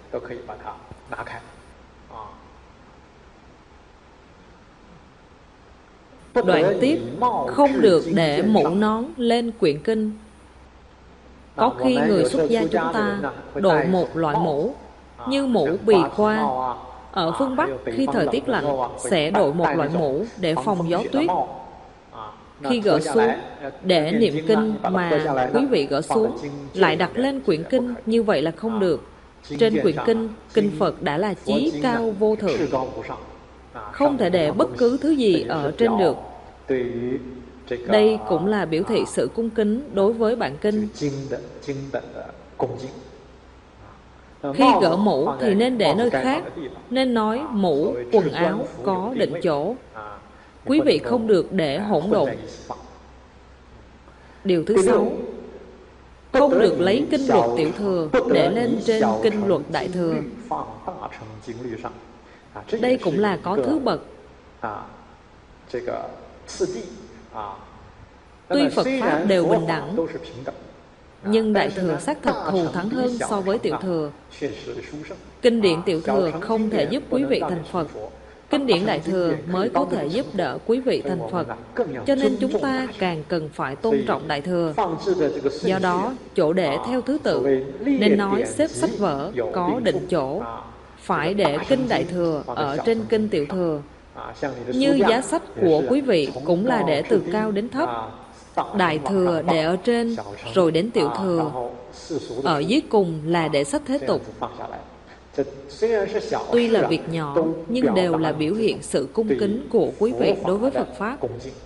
Đoạn tiếp, không được để mũ nón lên quyển kinh. Có khi người xuất gia chúng ta đội một loại mũ như mũ bì khoa. Ở phương Bắc khi thời tiết lạnh sẽ đội một loại mũ để phòng gió tuyết. Khi gỡ xuống để niệm kinh mà quý vị gỡ xuống lại đặt lên quyển kinh, như vậy là không được. Trên quyển kinh, kinh Phật đã là chí cao vô thượng, không thể để bất cứ thứ gì ở trên được. Đây cũng là biểu thị sự cung kính đối với bản kinh. Khi gỡ mũ thì nên để nơi khác, nên nói mũ, quần áo có định chỗ. Quý vị không được để hỗn độn. Điều thứ sáu, không được lấy kinh luật tiểu thừa để lên trên kinh luật đại thừa. Đây cũng là có thứ bậc. Tuy Phật Pháp đều bình đẳng, nhưng đại thừa xác thực thù thắng hơn so với tiểu thừa. Kinh điển tiểu thừa không thể giúp quý vị thành Phật. Kinh điển đại thừa mới có thể giúp đỡ quý vị thành Phật. Cho nên chúng ta càng cần phải tôn trọng đại thừa. Do đó, chỗ để theo thứ tự, nên nói xếp sách vở có định chỗ, phải để kinh đại thừa ở trên kinh tiểu thừa. Như giá sách của quý vị cũng là để từ cao đến thấp. Đại thừa để ở trên, rồi đến tiểu thừa. Ở dưới cùng là để sách thế tục. Tuy là việc nhỏ, nhưng đều là biểu hiện sự cung kính của quý vị đối với Phật Pháp.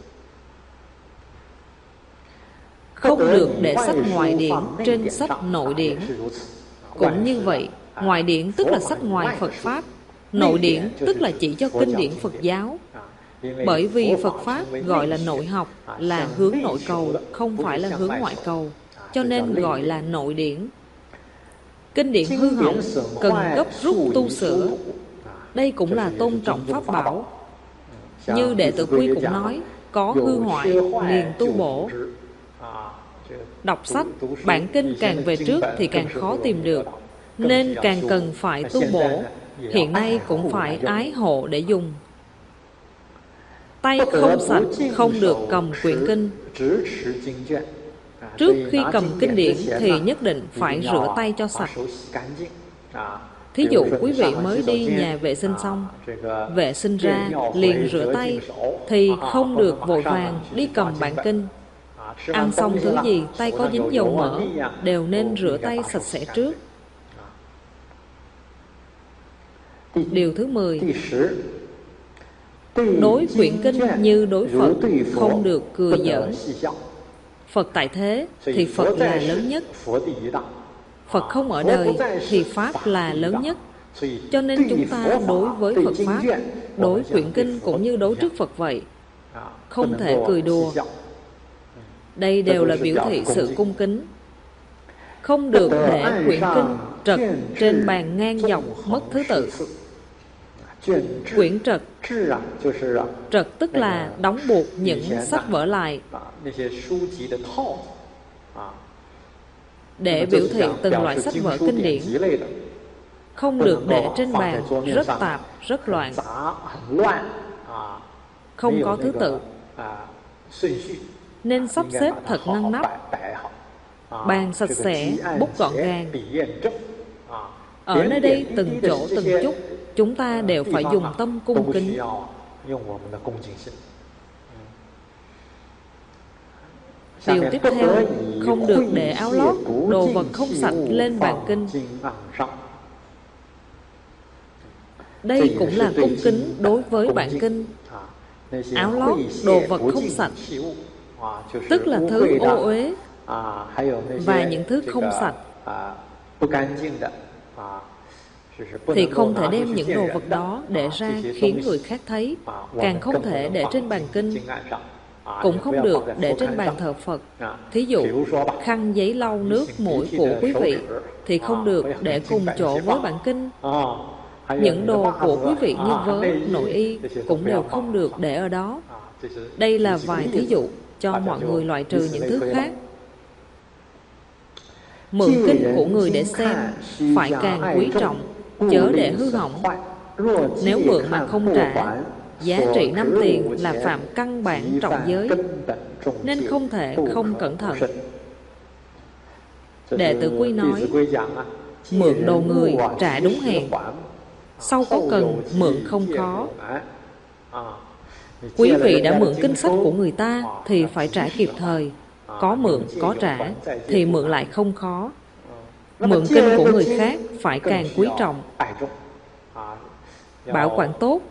Không được để sách ngoại điển trên sách nội điển. Cũng như vậy, ngoại điển tức là sách ngoài Phật Pháp, nội điển tức là chỉ cho kinh điển Phật giáo. Bởi vì Phật Pháp gọi là nội học, là hướng nội cầu, không phải là hướng ngoại cầu, cho nên gọi là nội điển. Kinh điển hư hỏng, cần gấp rút tu sửa. Đây cũng là tôn trọng pháp bảo. Như Đệ Tử Quy cũng nói, có hư hoại liền tu bổ. Đọc sách, bản kinh càng về trước thì càng khó tìm được, nên càng cần phải tu bổ. Hiện nay cũng phải ái hộ để dùng. Tay không sạch không được cầm quyển kinh. Trước khi cầm kinh điển thì nhất định phải rửa tay cho sạch. Thí dụ quý vị mới đi nhà vệ sinh xong, vệ sinh ra liền rửa tay, thì không được vội vàng đi cầm bản kinh. Ăn xong thứ gì tay có dính dầu mỡ đều nên rửa tay sạch sẽ trước. Điều thứ mười, đối quyển kinh như đối Phật, không được cười giỡn. Phật tại thế thì Phật là lớn nhất. Phật không ở đời thì Pháp là lớn nhất. Cho nên chúng ta đối với Phật Pháp, đối quyển kinh cũng như đối trước Phật vậy, không thể cười đùa. Đây đều là biểu thị sự cung kính. Không được để quyển kinh trật trên bàn ngang dọc mất thứ tự. Quyển trật, trật tức là đóng buộc những sách vở lại, để biểu thị từng loại sách vở kinh điển. Không được để trên bàn rất tạp, rất loạn, không có thứ tự. Nên sắp xếp thật ngăn nắp, bàn sạch sẽ, bút gọn gàng. Ở nơi đây từng chỗ từng chút, chúng ta đều phải dùng tâm cung kính. Điều tiếp theo, không được để áo lót, đồ vật không sạch lên bàn kinh. Đây cũng là cung kính đối với bản kinh. Áo lót, đồ vật không sạch, tức là thứ ô uế và những thứ không sạch, thì không thể đem những đồ vật đó để ra khiến người khác thấy, càng không thể để trên bàn kinh, cũng không được để trên bàn thờ Phật. Thí dụ, khăn giấy lau nước mũi của quý vị thì không được để cùng chỗ với bản kinh. Những đồ của quý vị như vớ, nội y cũng đều không được để ở đó. Đây là vài thí dụ cho mọi người loại trừ những thứ khác. Mượn kinh của người để xem phải càng quý trọng, chớ để hư hỏng. Nếu mượn mà không trả, giá trị năm tiền là phạm căn bản trọng giới, nên không thể không cẩn thận. Đệ tử Quy nói, mượn đồ người trả đúng hẹn, sau có cần mượn không khó. Quý vị đã mượn kinh sách của người ta thì phải trả kịp thời. Có mượn, có trả thì mượn lại không khó. Mượn kinh của người khác phải càng quý trọng, bảo quản tốt.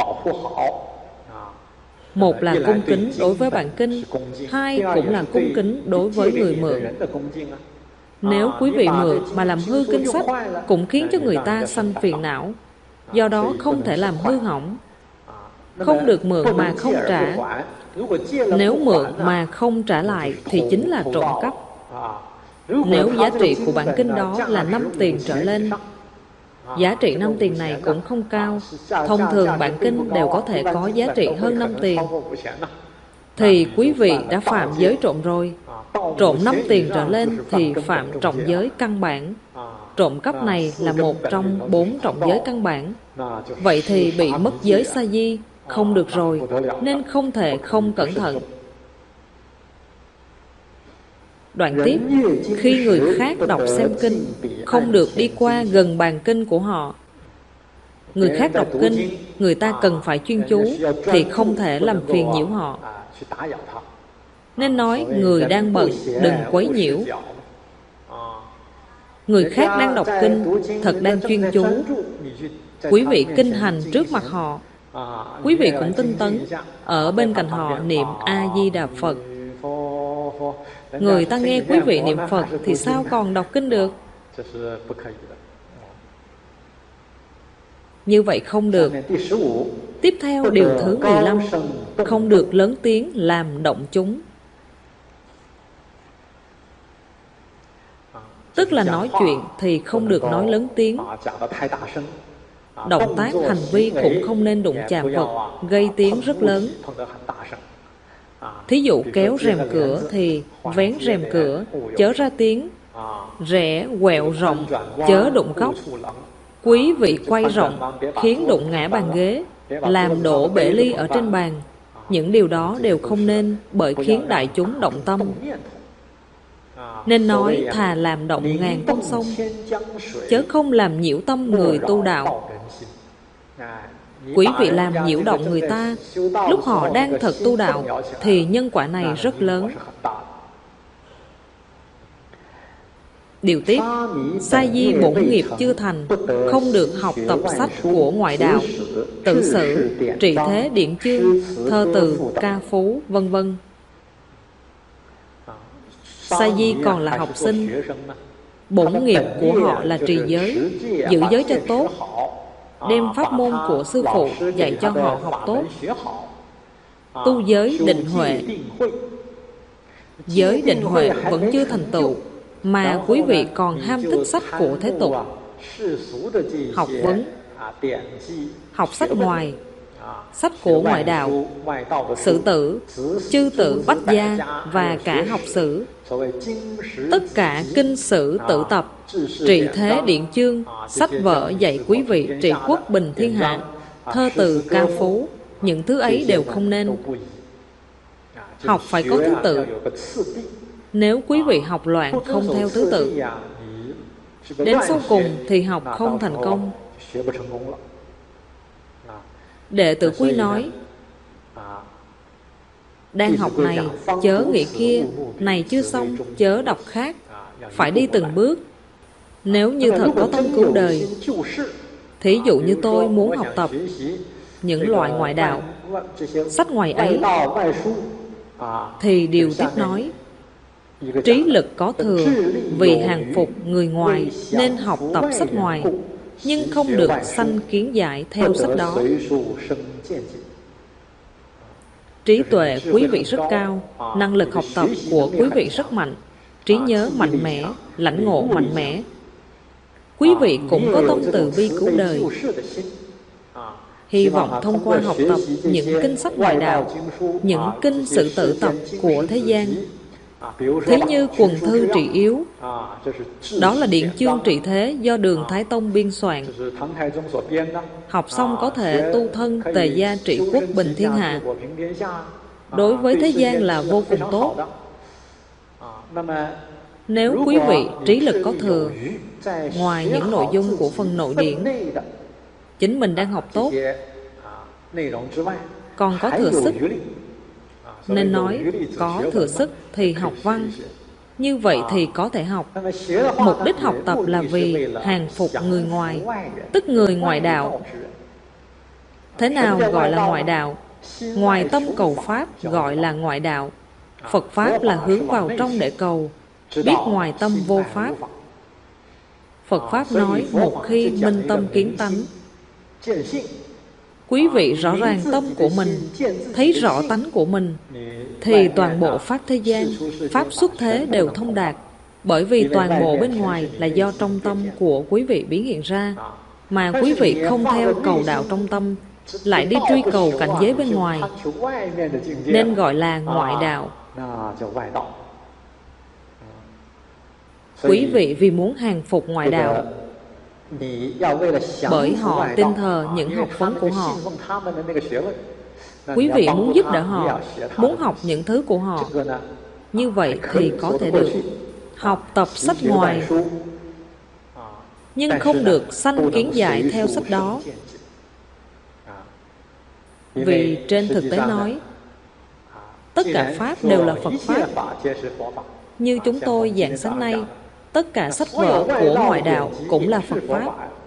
Một là cung kính đối với bản kinh, hai cũng là cung kính đối với người mượn. Nếu quý vị mượn mà làm hư kinh sách, cũng khiến cho người ta sanh phiền não. Do đó không thể làm hư hỏng. Không được mượn mà không trả. Nếu mượn mà không trả lại thì chính là trộm cắp. Nếu giá trị của bản kinh đó là năm tiền trở lên, giá trị năm tiền này cũng không cao, thông thường bản kinh đều có thể có giá trị hơn năm tiền, thì quý vị đã phạm giới trộm rồi. Trộm năm tiền trở lên thì phạm trọng giới căn bản. Trộm cắp này là một trong bốn trọng giới căn bản. Vậy thì bị mất giới sa di, không được rồi, nên không thể không cẩn thận. Đoạn tiếp, khi người khác đọc xem kinh, không được đi qua gần bàn kinh của họ. Người khác đọc kinh, người ta cần phải chuyên chú, thì không thể làm phiền nhiễu họ. Nên nói, người đang bận, đừng quấy nhiễu. Người khác đang đọc kinh, thật đang chuyên chú. Quý vị kinh hành trước mặt họ, quý vị cũng tinh tấn, ở bên cạnh họ niệm A-di-đà Phật. Người ta nghe quý vị niệm Phật thì sao còn đọc kinh được? Như vậy không được. Tiếp theo điều thứ mười lăm, không được lớn tiếng làm động chúng. Tức là nói chuyện thì không được nói lớn tiếng. Động tác hành vi cũng không nên đụng chạm vật, gây tiếng rất lớn. Thí dụ kéo rèm cửa thì vén rèm cửa, chớ ra tiếng. Rẽ quẹo rộng, chớ đụng góc. Quý vị quay rộng, khiến đụng ngã bàn ghế, làm đổ bể ly ở trên bàn. Những điều đó đều không nên, bởi khiến đại chúng động tâm. Nên nói thà làm động ngàn con sông, chớ không làm nhiễu tâm người tu đạo. Quý vị làm nhiễu động người ta lúc họ đang thật tu đạo, thì nhân quả này rất lớn. Điều tiếp, sa di bổn nghiệp chưa thành, không được học tập sách của ngoại đạo, tự sự, trị thế điển chương, thơ từ, ca phú, vân vân. Sa di còn là học sinh, bổn nghiệp của họ là trì giới, giữ giới cho tốt, đem pháp môn của sư phụ dạy cho họ học tốt. Tu giới định huệ, giới định huệ vẫn chưa thành tựu, mà quý vị còn ham thích sách của thế tục, học vấn, học sách ngoài, sách của ngoại đạo, sử tử, chư tử bách gia và cả học sử. Tất cả kinh sử tự tập, trị thế điển chương, sách vở dạy quý vị trị quốc bình thiên hạ, thơ từ ca phú, những thứ ấy đều không nên. Học phải có thứ tự. Nếu quý vị học loạn không theo thứ tự, đến sau cùng thì học không thành công. Đệ tử Quy nói, Đang học này, chớ nghĩ kia, này chưa xong, chớ đọc khác. Phải đi từng bước. Nếu như thật có tâm cứu đời, thí dụ như tôi muốn học tập những loại ngoại đạo, sách ngoài ấy, thì điều tiếp nói, trí lực có thừa, vì hàng phục người ngoài nên học tập sách ngoài, nhưng không được sanh kiến giải theo sách đó. Trí tuệ quý vị rất cao, năng lực học tập của quý vị rất mạnh, trí nhớ mạnh mẽ, lãnh ngộ mạnh mẽ. Quý vị cũng có tâm từ bi cứu đời. Hy vọng thông qua học tập những kinh sách ngoại đạo, những kinh sự tự tập của thế gian, thí như quần thư trị yếu, đó là điển chương trị thế do Đường Thái Tông biên soạn. Học xong có thể tu thân tề gia trị quốc bình thiên hạ. Đối với thế gian là vô cùng tốt. Nếu quý vị trí lực có thừa, ngoài những nội dung của phần nội điển chính mình đang học tốt, còn có thừa sức, nên nói có thừa sức thì học văn. Như vậy thì có thể học. Mục đích học tập là vì hàng phục người ngoài, tức người ngoại đạo. Thế nào gọi là ngoại đạo? Ngoài tâm cầu Pháp gọi là ngoại đạo. Phật Pháp là hướng vào trong để cầu, biết ngoài tâm vô Pháp. Phật Pháp nói một khi minh tâm kiến tánh, quý vị rõ ràng tâm của mình, thấy rõ tánh của mình, thì toàn bộ Pháp thế gian, Pháp xuất thế đều thông đạt. Bởi vì toàn bộ bên ngoài là do trong tâm của quý vị biến hiện ra, mà quý vị không theo cầu đạo trong tâm, lại đi truy cầu cảnh giới bên ngoài, nên gọi là ngoại đạo. Quý vị vì muốn hàng phục ngoại đạo, bởi họ tin thờ những học vấn của họ, quý vị muốn giúp đỡ họ, muốn học những thứ của họ. Như vậy thì có thể được. Học tập sách ngoài, nhưng không được sanh kiến giải theo sách đó. Vì trên thực tế nói, tất cả Pháp đều là Phật Pháp. Như chúng tôi giảng sáng nay, tất cả sách vở của ngoại đạo cũng là Phật Pháp.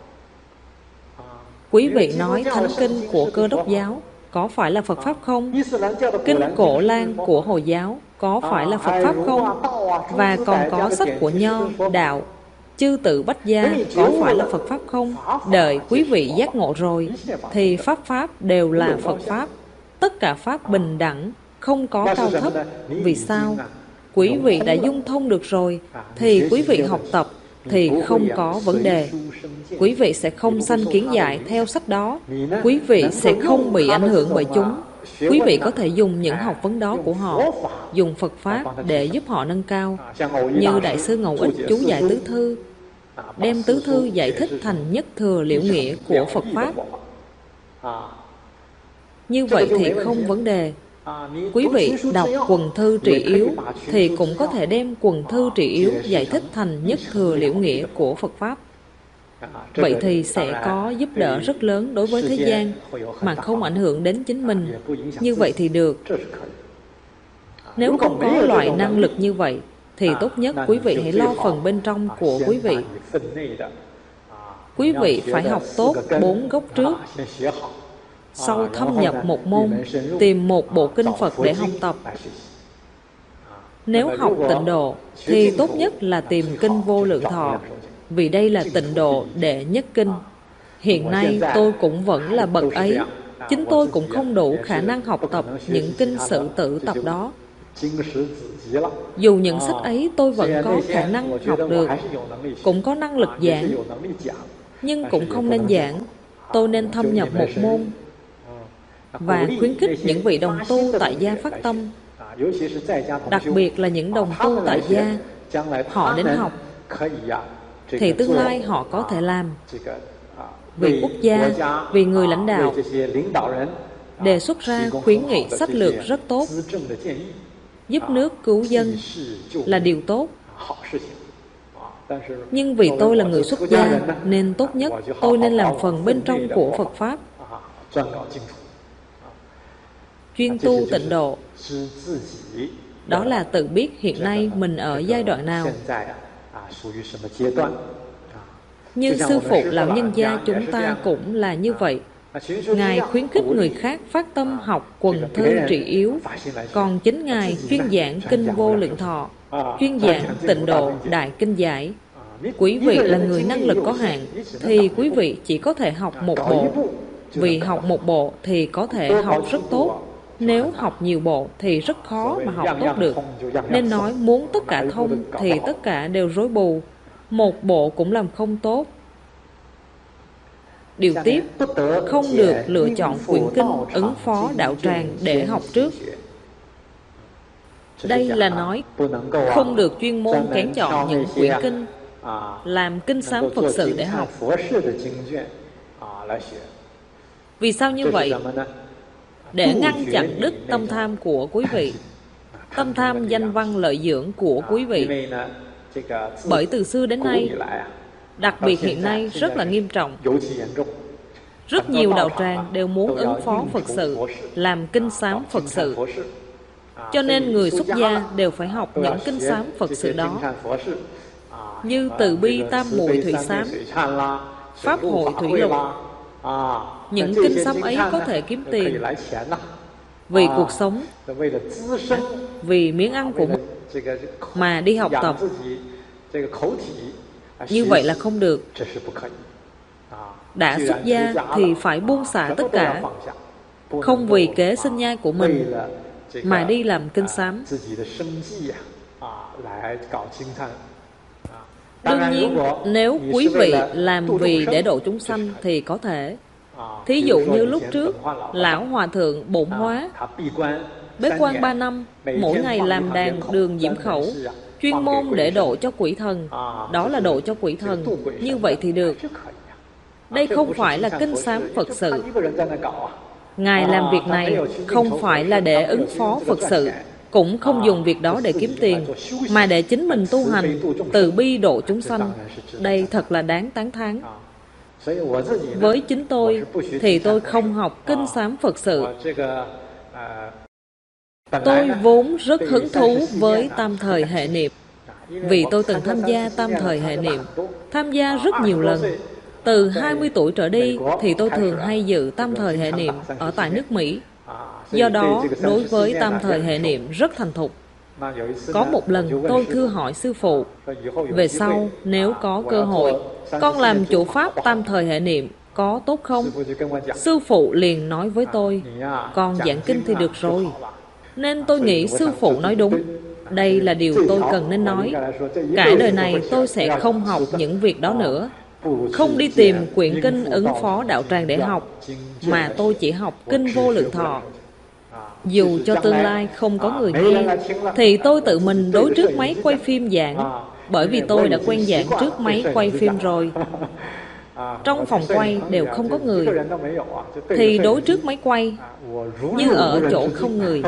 Quý vị nói thánh kinh của Cơ Đốc giáo có phải là Phật Pháp không? Kinh Cổ Lan của Hồi giáo có phải là Phật Pháp không? Và còn có sách của Nho, Đạo, Chư Tự Bách Gia có phải là Phật Pháp không? Đợi quý vị giác ngộ rồi, thì Pháp Pháp đều là Phật Pháp. Tất cả Pháp bình đẳng, không có cao thấp. Vì sao? Quý vị đã dung thông được rồi, thì quý vị học tập thì không có vấn đề. Quý vị sẽ không sanh kiến giải theo sách đó. Quý vị sẽ không bị ảnh hưởng bởi chúng. Quý vị có thể dùng những học vấn đó của họ, dùng Phật Pháp để giúp họ nâng cao. Như Đại sư Ngẫu Ích chú giải tứ thư, đem tứ thư giải thích thành nhất thừa liễu nghĩa của Phật Pháp. Như vậy thì không vấn đề. Quý vị đọc quần thư trị yếu thì cũng có thể đem quần thư trị yếu giải thích thành nhất thừa liễu nghĩa của Phật Pháp. Vậy thì sẽ có giúp đỡ rất lớn đối với thế gian, mà không ảnh hưởng đến chính mình. Như vậy thì được. Nếu không có loại năng lực như vậy, thì tốt nhất quý vị hãy lo phần bên trong của quý vị. Quý vị phải học tốt bốn gốc trước, sau thâm nhập một môn, tìm một bộ kinh Phật để học tập. Nếu học tịnh độ, thì tốt nhất là tìm kinh Vô Lượng Thọ, vì đây là tịnh độ đệ nhất kinh. Hiện nay tôi cũng vẫn là bậc ấy. Chính tôi cũng không đủ khả năng học tập những kinh sự tự tập đó. Dù những sách ấy tôi vẫn có khả năng học được, cũng có năng lực giảng, nhưng cũng không nên giảng. Tôi nên thâm nhập một môn và khuyến khích những vị đồng tu tại gia phát tâm, đặc biệt là những đồng tu tại gia. Họ đến học thì tương lai họ có thể làm vì quốc gia, vì người lãnh đạo. Đề xuất ra khuyến nghị sách lược rất tốt, giúp nước cứu dân là điều tốt. Nhưng vì tôi là người xuất gia, nên tốt nhất tôi nên làm phần bên trong của Phật Pháp. chuyên tu tịnh độ. Đó là tự biết hiện nay mình ở giai đoạn nào. Như sư phụ lão nhân gia chúng ta cũng là như vậy. Ngài khuyến khích người khác phát tâm học quần thư trị yếu, còn chính Ngài chuyên giảng kinh Vô Lượng Thọ, chuyên giảng Tịnh Độ Đại Kinh Giải. Quý vị là người năng lực có hạn, thì quý vị chỉ có thể học một bộ. Vì học một bộ thì có thể học rất tốt. Nếu học nhiều bộ thì rất khó mà học tốt được. Nên nói muốn tất cả thông thì tất cả đều rối bù. Một bộ cũng làm không tốt. Điều tiếp, không được lựa chọn quyển kinh ứng phó đạo tràng để học trước. Đây là nói không được chuyên môn kén chọn những quyển kinh làm kinh sám Phật sự để học. Vì sao như vậy? Để ngăn chặn đứt tâm tham của quý vị, tâm tham danh văn lợi dưỡng của quý vị. Bởi từ xưa đến nay, đặc biệt hiện nay rất là nghiêm trọng. Rất nhiều đạo tràng đều muốn ứng phó Phật sự, làm kinh sám Phật sự. Cho nên người xuất gia đều phải học những kinh sám Phật sự đó. Như Từ Bi Tam Muội Thủy Sám, Pháp Hội Thủy Lục. Những kinh sám ấy có thể kiếm tiền vì cuộc sống, vì miếng ăn của mình mà đi học tập. Như vậy là không được. Đã xuất gia thì phải buông xả tất cả, không vì kế sinh nhai của mình mà đi làm kinh sám. Đương nhiên, nếu quý vị làm vì để độ chúng sanh thì có thể. Thí dụ như lúc trước, Lão Hòa Thượng Bổn Hóa bế quan ba năm, mỗi ngày làm đàn đường diễm khẩu, chuyên môn để độ cho quỷ thần. Đó là độ cho quỷ thần. Như vậy thì được. Đây không phải là kinh sám Phật sự. Ngài làm việc này không phải là để ứng phó Phật sự, cũng không dùng việc đó để kiếm tiền, mà để chính mình tu hành, từ bi độ chúng sanh. Đây thật là đáng tán thán. Với chính tôi thì tôi không học kinh sám Phật sự. Tôi vốn rất hứng thú với tam thời hệ niệm, vì tôi từng tham gia tam thời hệ niệm, tham gia rất nhiều lần. Từ hai mươi tuổi trở đi thì tôi thường hay dự tam thời hệ niệm ở tại nước Mỹ. Do đó, đối với tam thời hệ niệm rất thành thục. Có một lần tôi thưa hỏi sư phụ, về sau nếu có cơ hội, con làm chủ pháp tam thời hệ niệm có tốt không? Sư phụ liền nói với tôi, con giảng kinh thì được rồi. Nên tôi nghĩ sư phụ nói đúng. Đây là điều tôi cần nên nói. Cả đời này tôi sẽ không học những việc đó nữa, không đi tìm quyển kinh ứng phó đạo tràng để học, mà tôi chỉ học kinh Vô Lượng Thọ. Dù cho tương lai không có người nghe, thì tôi tự mình đối trước máy quay phim giảng, bởi vì tôi đã quen giảng trước máy quay phim rồi. Trong phòng quay đều không có người, thì đối trước máy quay như ở chỗ không người.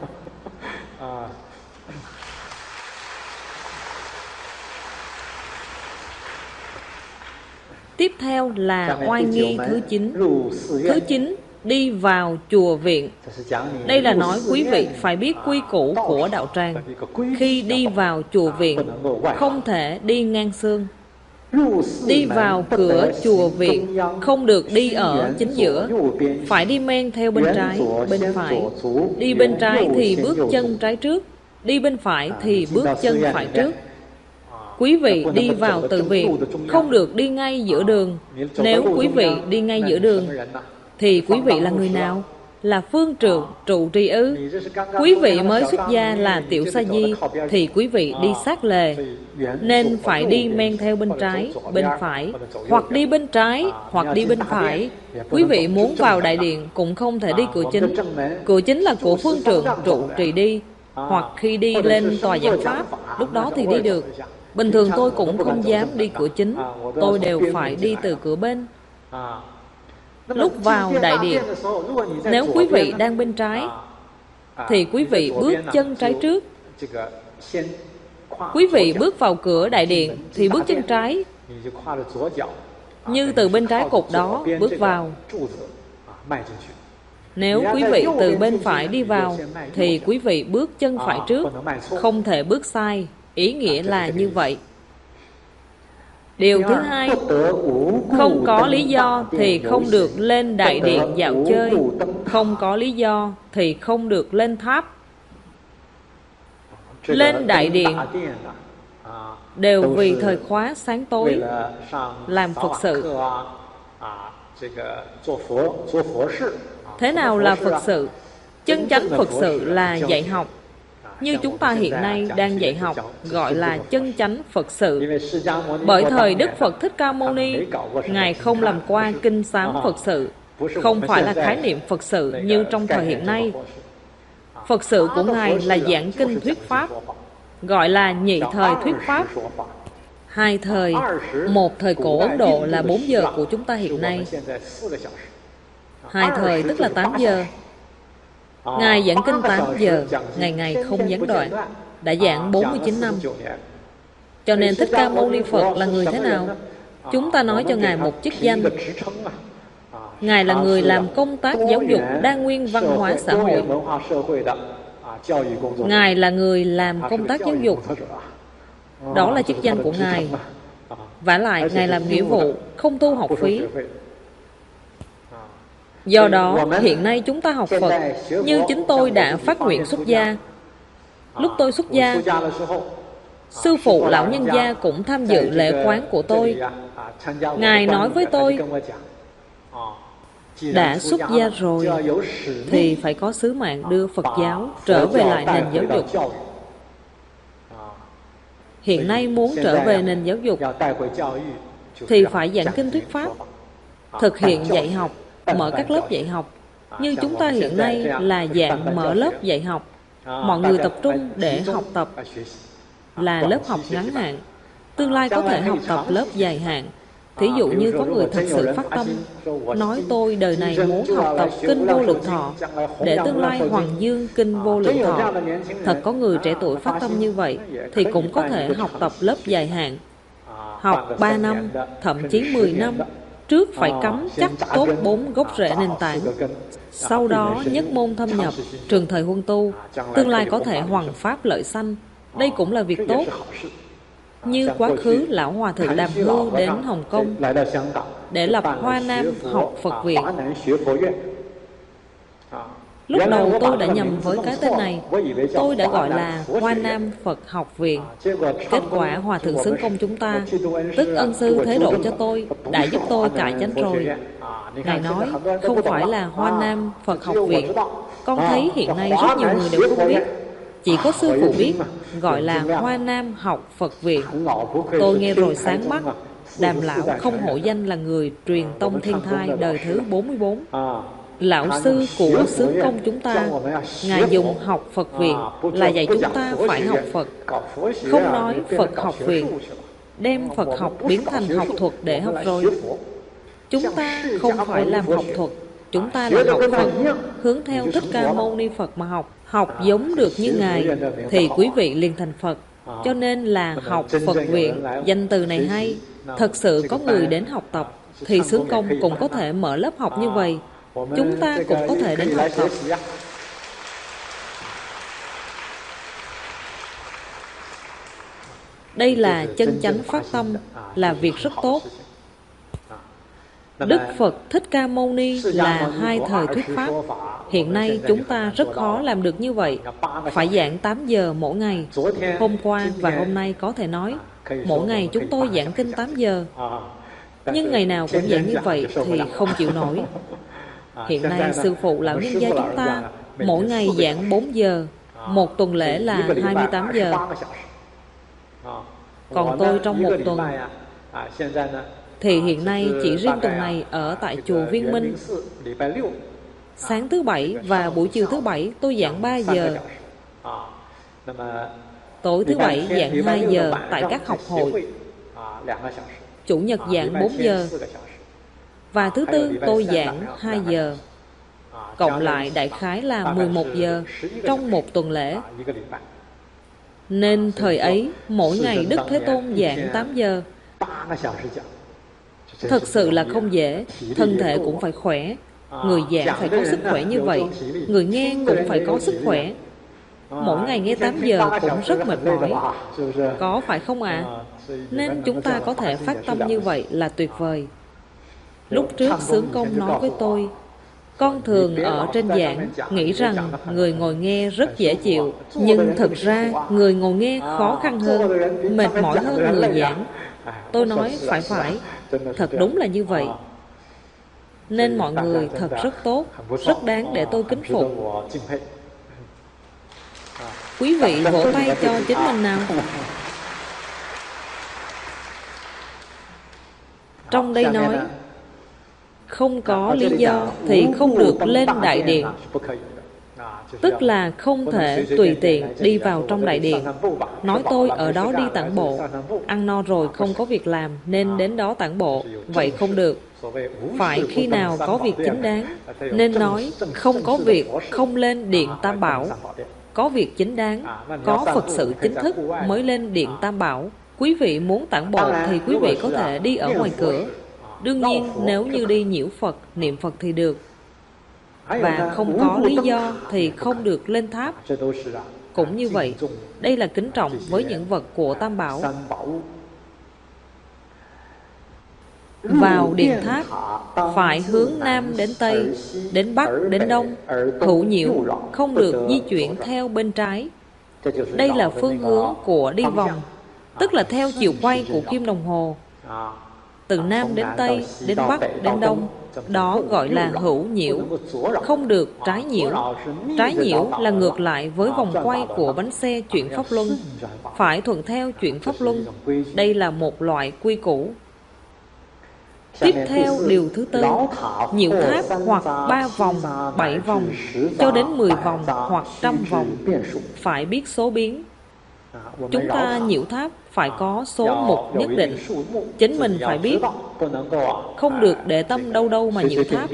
Tiếp theo là oai nghi thứ chín. Thứ chín, đi vào chùa viện. Đây là nói quý vị phải biết quy củ của đạo tràng. Khi đi vào chùa viện, không thể đi ngang xương. Đi vào cửa chùa viện, không được đi ở chính giữa, phải đi men theo bên trái, bên phải. Đi bên trái thì bước chân trái trước, đi bên phải thì bước chân phải trước. Quý vị đi vào từ viện, không được đi ngay giữa đường. Nếu quý vị đi ngay giữa đường, thì quý vị là người nào? Là phương trượng trụ trì ư? Quý vị mới xuất gia là tiểu sa di, thì quý vị đi sát lề, nên phải đi men theo bên trái, bên phải, hoặc đi bên trái, hoặc đi bên phải. Quý vị muốn vào đại điện cũng không thể đi cửa chính. Cửa chính là của phương trượng trụ trì đi, hoặc khi đi lên tòa giảng pháp, lúc đó thì đi được. Bình thường tôi cũng không dám đi cửa chính, tôi đều phải đi từ cửa bên. Lúc vào đại điện, nếu quý vị đang bên trái, thì quý vị bước chân trái trước. Quý vị bước vào cửa đại điện thì bước chân trái, như từ bên trái cột đó bước vào. Nếu quý vị từ bên phải đi vào thì quý vị bước chân phải trước, không thể bước sai. Ý nghĩa là như vậy. Điều thứ hai, không có lý do thì không được lên đại điện dạo chơi, không có lý do thì không được lên tháp. Lên đại điện đều vì thời khóa sáng tối, làm Phật sự. Thế nào là Phật sự? Chân chánh Phật sự là dạy học. Như chúng ta hiện nay đang dạy học, gọi là chân chánh Phật sự. Bởi thời Đức Phật Thích Ca Mâu Ni, Ngài không làm qua kinh sám Phật sự, không phải là khái niệm Phật sự như trong thời hiện nay. Phật sự của Ngài là giảng kinh thuyết Pháp, gọi là nhị thời thuyết Pháp. Hai thời, một thời cổ Ấn Độ là bốn giờ của chúng ta hiện nay. Hai thời tức là tám giờ. Ngài giảng kinh tám giờ, ngày ngày không gián đoạn, đã giảng bốn mươi chín năm. Cho nên Thích Ca Mâu Ni Phật là người thế nào? Chúng ta nói cho Ngài một chức danh. Ngài là người làm công tác giáo dục đa nguyên văn hóa xã hội. Ngài là người làm công tác giáo dục. Đó là chức danh của Ngài. Vả lại, Ngài làm nghĩa vụ, không thu học phí. Do đó, hiện nay chúng ta học Phật, như chính tôi đã phát nguyện xuất gia. Lúc tôi xuất gia, sư phụ lão nhân gia cũng tham dự lễ khoán của tôi. Ngài nói với tôi, đã xuất gia rồi thì phải có sứ mạng đưa Phật giáo trở về lại nền giáo dục. Hiện nay muốn trở về nền giáo dục thì phải giảng kinh thuyết Pháp, thực hiện dạy học, mở các lớp dạy học. Như chúng ta hiện nay là dạng mở lớp dạy học. Mọi người tập trung để học tập là lớp học ngắn hạn. Tương lai có thể học tập lớp dài hạn. Thí dụ như có người thật sự phát tâm, nói tôi đời này muốn học tập kinh Vô Lượng Thọ, để tương lai Hoàng Dương kinh Vô Lượng Thọ. Thật có người trẻ tuổi phát tâm như vậy, thì cũng có thể học tập lớp dài hạn. Học ba năm, thậm chí mười năm. Trước phải cắm chắc tốt bốn gốc rễ nền tảng. Sau đó nhất môn thâm nhập, trường thời huân tu, tương lai có thể hoằng pháp lợi sanh. Đây cũng là việc tốt. Như quá khứ Lão Hòa Thượng Đàm Hư đến Hồng Kông để lập Hoa Nam học Phật viện. Lúc đầu tôi đã nhầm với cái tên này. Tôi đã gọi là Hoa Nam Phật Học Viện. Kết quả Hòa Thượng Xứng Công chúng ta, tức ân sư thế độ cho tôi, đã giúp tôi cải chánh rồi. Ngài nói, không phải là Hoa Nam Phật Học Viện. Con thấy hiện nay rất nhiều người đều không biết. Chỉ có sư phụ biết, gọi là Hoa Nam Học Phật Viện. Tôi nghe rồi sáng mắt. Đàm lão không hổ danh là người truyền tông thiên thai đời thứ bốn mươi bốn. Lão sư của xướng công chúng ta, Ngài dùng học Phật viện là dạy chúng ta phải học Phật. Không nói Phật học viện, đem Phật học biến thành học thuật để học rồi. Chúng ta không phải làm học thuật, chúng ta là học Phật, hướng theo Thích Ca Mâu Ni Phật mà học. Học giống được như Ngài thì quý vị liền thành Phật. Cho nên là học Phật viện. Danh từ này hay. Thật sự có người đến học tập thì xướng công cũng có thể mở lớp học như vậy. Chúng ta cũng có thể đến học tập. Đây là chân chánh phát tâm, là việc rất tốt. Đức Phật Thích Ca Mâu Ni là hai thời thuyết Pháp. Hiện nay chúng ta rất khó làm được như vậy. Phải giảng tám giờ mỗi ngày. Hôm qua và hôm nay có thể nói, mỗi ngày chúng tôi giảng kinh tám giờ. Nhưng ngày nào cũng giảng như vậy thì không chịu nổi. Hiện nay sư phụ lão nhân gia chúng ta mỗi ngày giảng bốn giờ, một tuần lễ là hai mươi tám giờ. Còn tôi trong một tuần thì hiện nay chỉ riêng tuần này ở tại chùa Viên Minh, sáng thứ bảy và buổi chiều thứ bảy tôi giảng ba giờ. Tối thứ bảy giảng hai giờ tại các học hội. Chủ nhật giảng bốn giờ. Và thứ tư tôi giảng hai giờ. Cộng lại đại khái là mười một giờ trong một tuần lễ. Nên thời ấy mỗi ngày Đức Thế Tôn giảng tám giờ. Thật sự là không dễ. Thân thể cũng phải khỏe. Người giảng phải có sức khỏe như vậy, người nghe cũng phải có sức khỏe. Mỗi ngày nghe tám giờ cũng rất mệt mỏi, có phải không ạ? À? Nên chúng ta có thể phát tâm như vậy là tuyệt vời. Lúc trước Xướng Công nói với tôi, con thường ở trên giảng nghĩ rằng người ngồi nghe rất dễ chịu, nhưng thực ra người ngồi nghe khó khăn hơn, mệt mỏi hơn người giảng. Tôi nói phải phải, thật đúng là như vậy. Nên mọi người thật rất tốt, rất đáng để tôi kính phục. Quý vị vỗ tay cho chính mình nào. Trong đây nói, không có lý do thì không được lên đại điện. Tức là không thể tùy tiện đi vào trong đại điện. Nói tôi ở đó đi tản bộ, ăn no rồi không có việc làm nên đến đó tản bộ. Vậy không được. Phải khi nào có việc chính đáng. Nên nói không có việc không lên điện Tam Bảo. Có việc chính đáng, có Phật sự chính thức mới lên điện Tam Bảo. Quý vị muốn tản bộ thì quý vị có thể đi ở ngoài cửa. Đương nhiên nếu như đi nhiễu Phật, niệm Phật thì được. Và không có lý do thì không được lên tháp. Cũng như vậy, đây là kính trọng với những vật của Tam Bảo. Vào điện tháp phải hướng Nam đến Tây, đến Bắc đến Đông, hữu nhiễu, không được di chuyển theo bên trái. Đây là phương hướng của đi vòng, tức là theo chiều quay của kim đồng hồ. Từ Nam đến Tây, đến Bắc đến Đông, đó gọi là hữu nhiễu, không được trái nhiễu. Trái nhiễu là ngược lại với vòng quay của bánh xe chuyển pháp luân, phải thuận theo chuyển pháp luân. Đây là một loại quy củ. Tiếp theo điều thứ tư, nhiễu tháp hoặc ba vòng, bảy vòng, cho đến mười vòng hoặc trăm vòng, phải biết số biến. Chúng ta nhiễu tháp phải có số mục nhất định, chính mình phải biết, không được để tâm đâu đâu mà nhiễu tháp.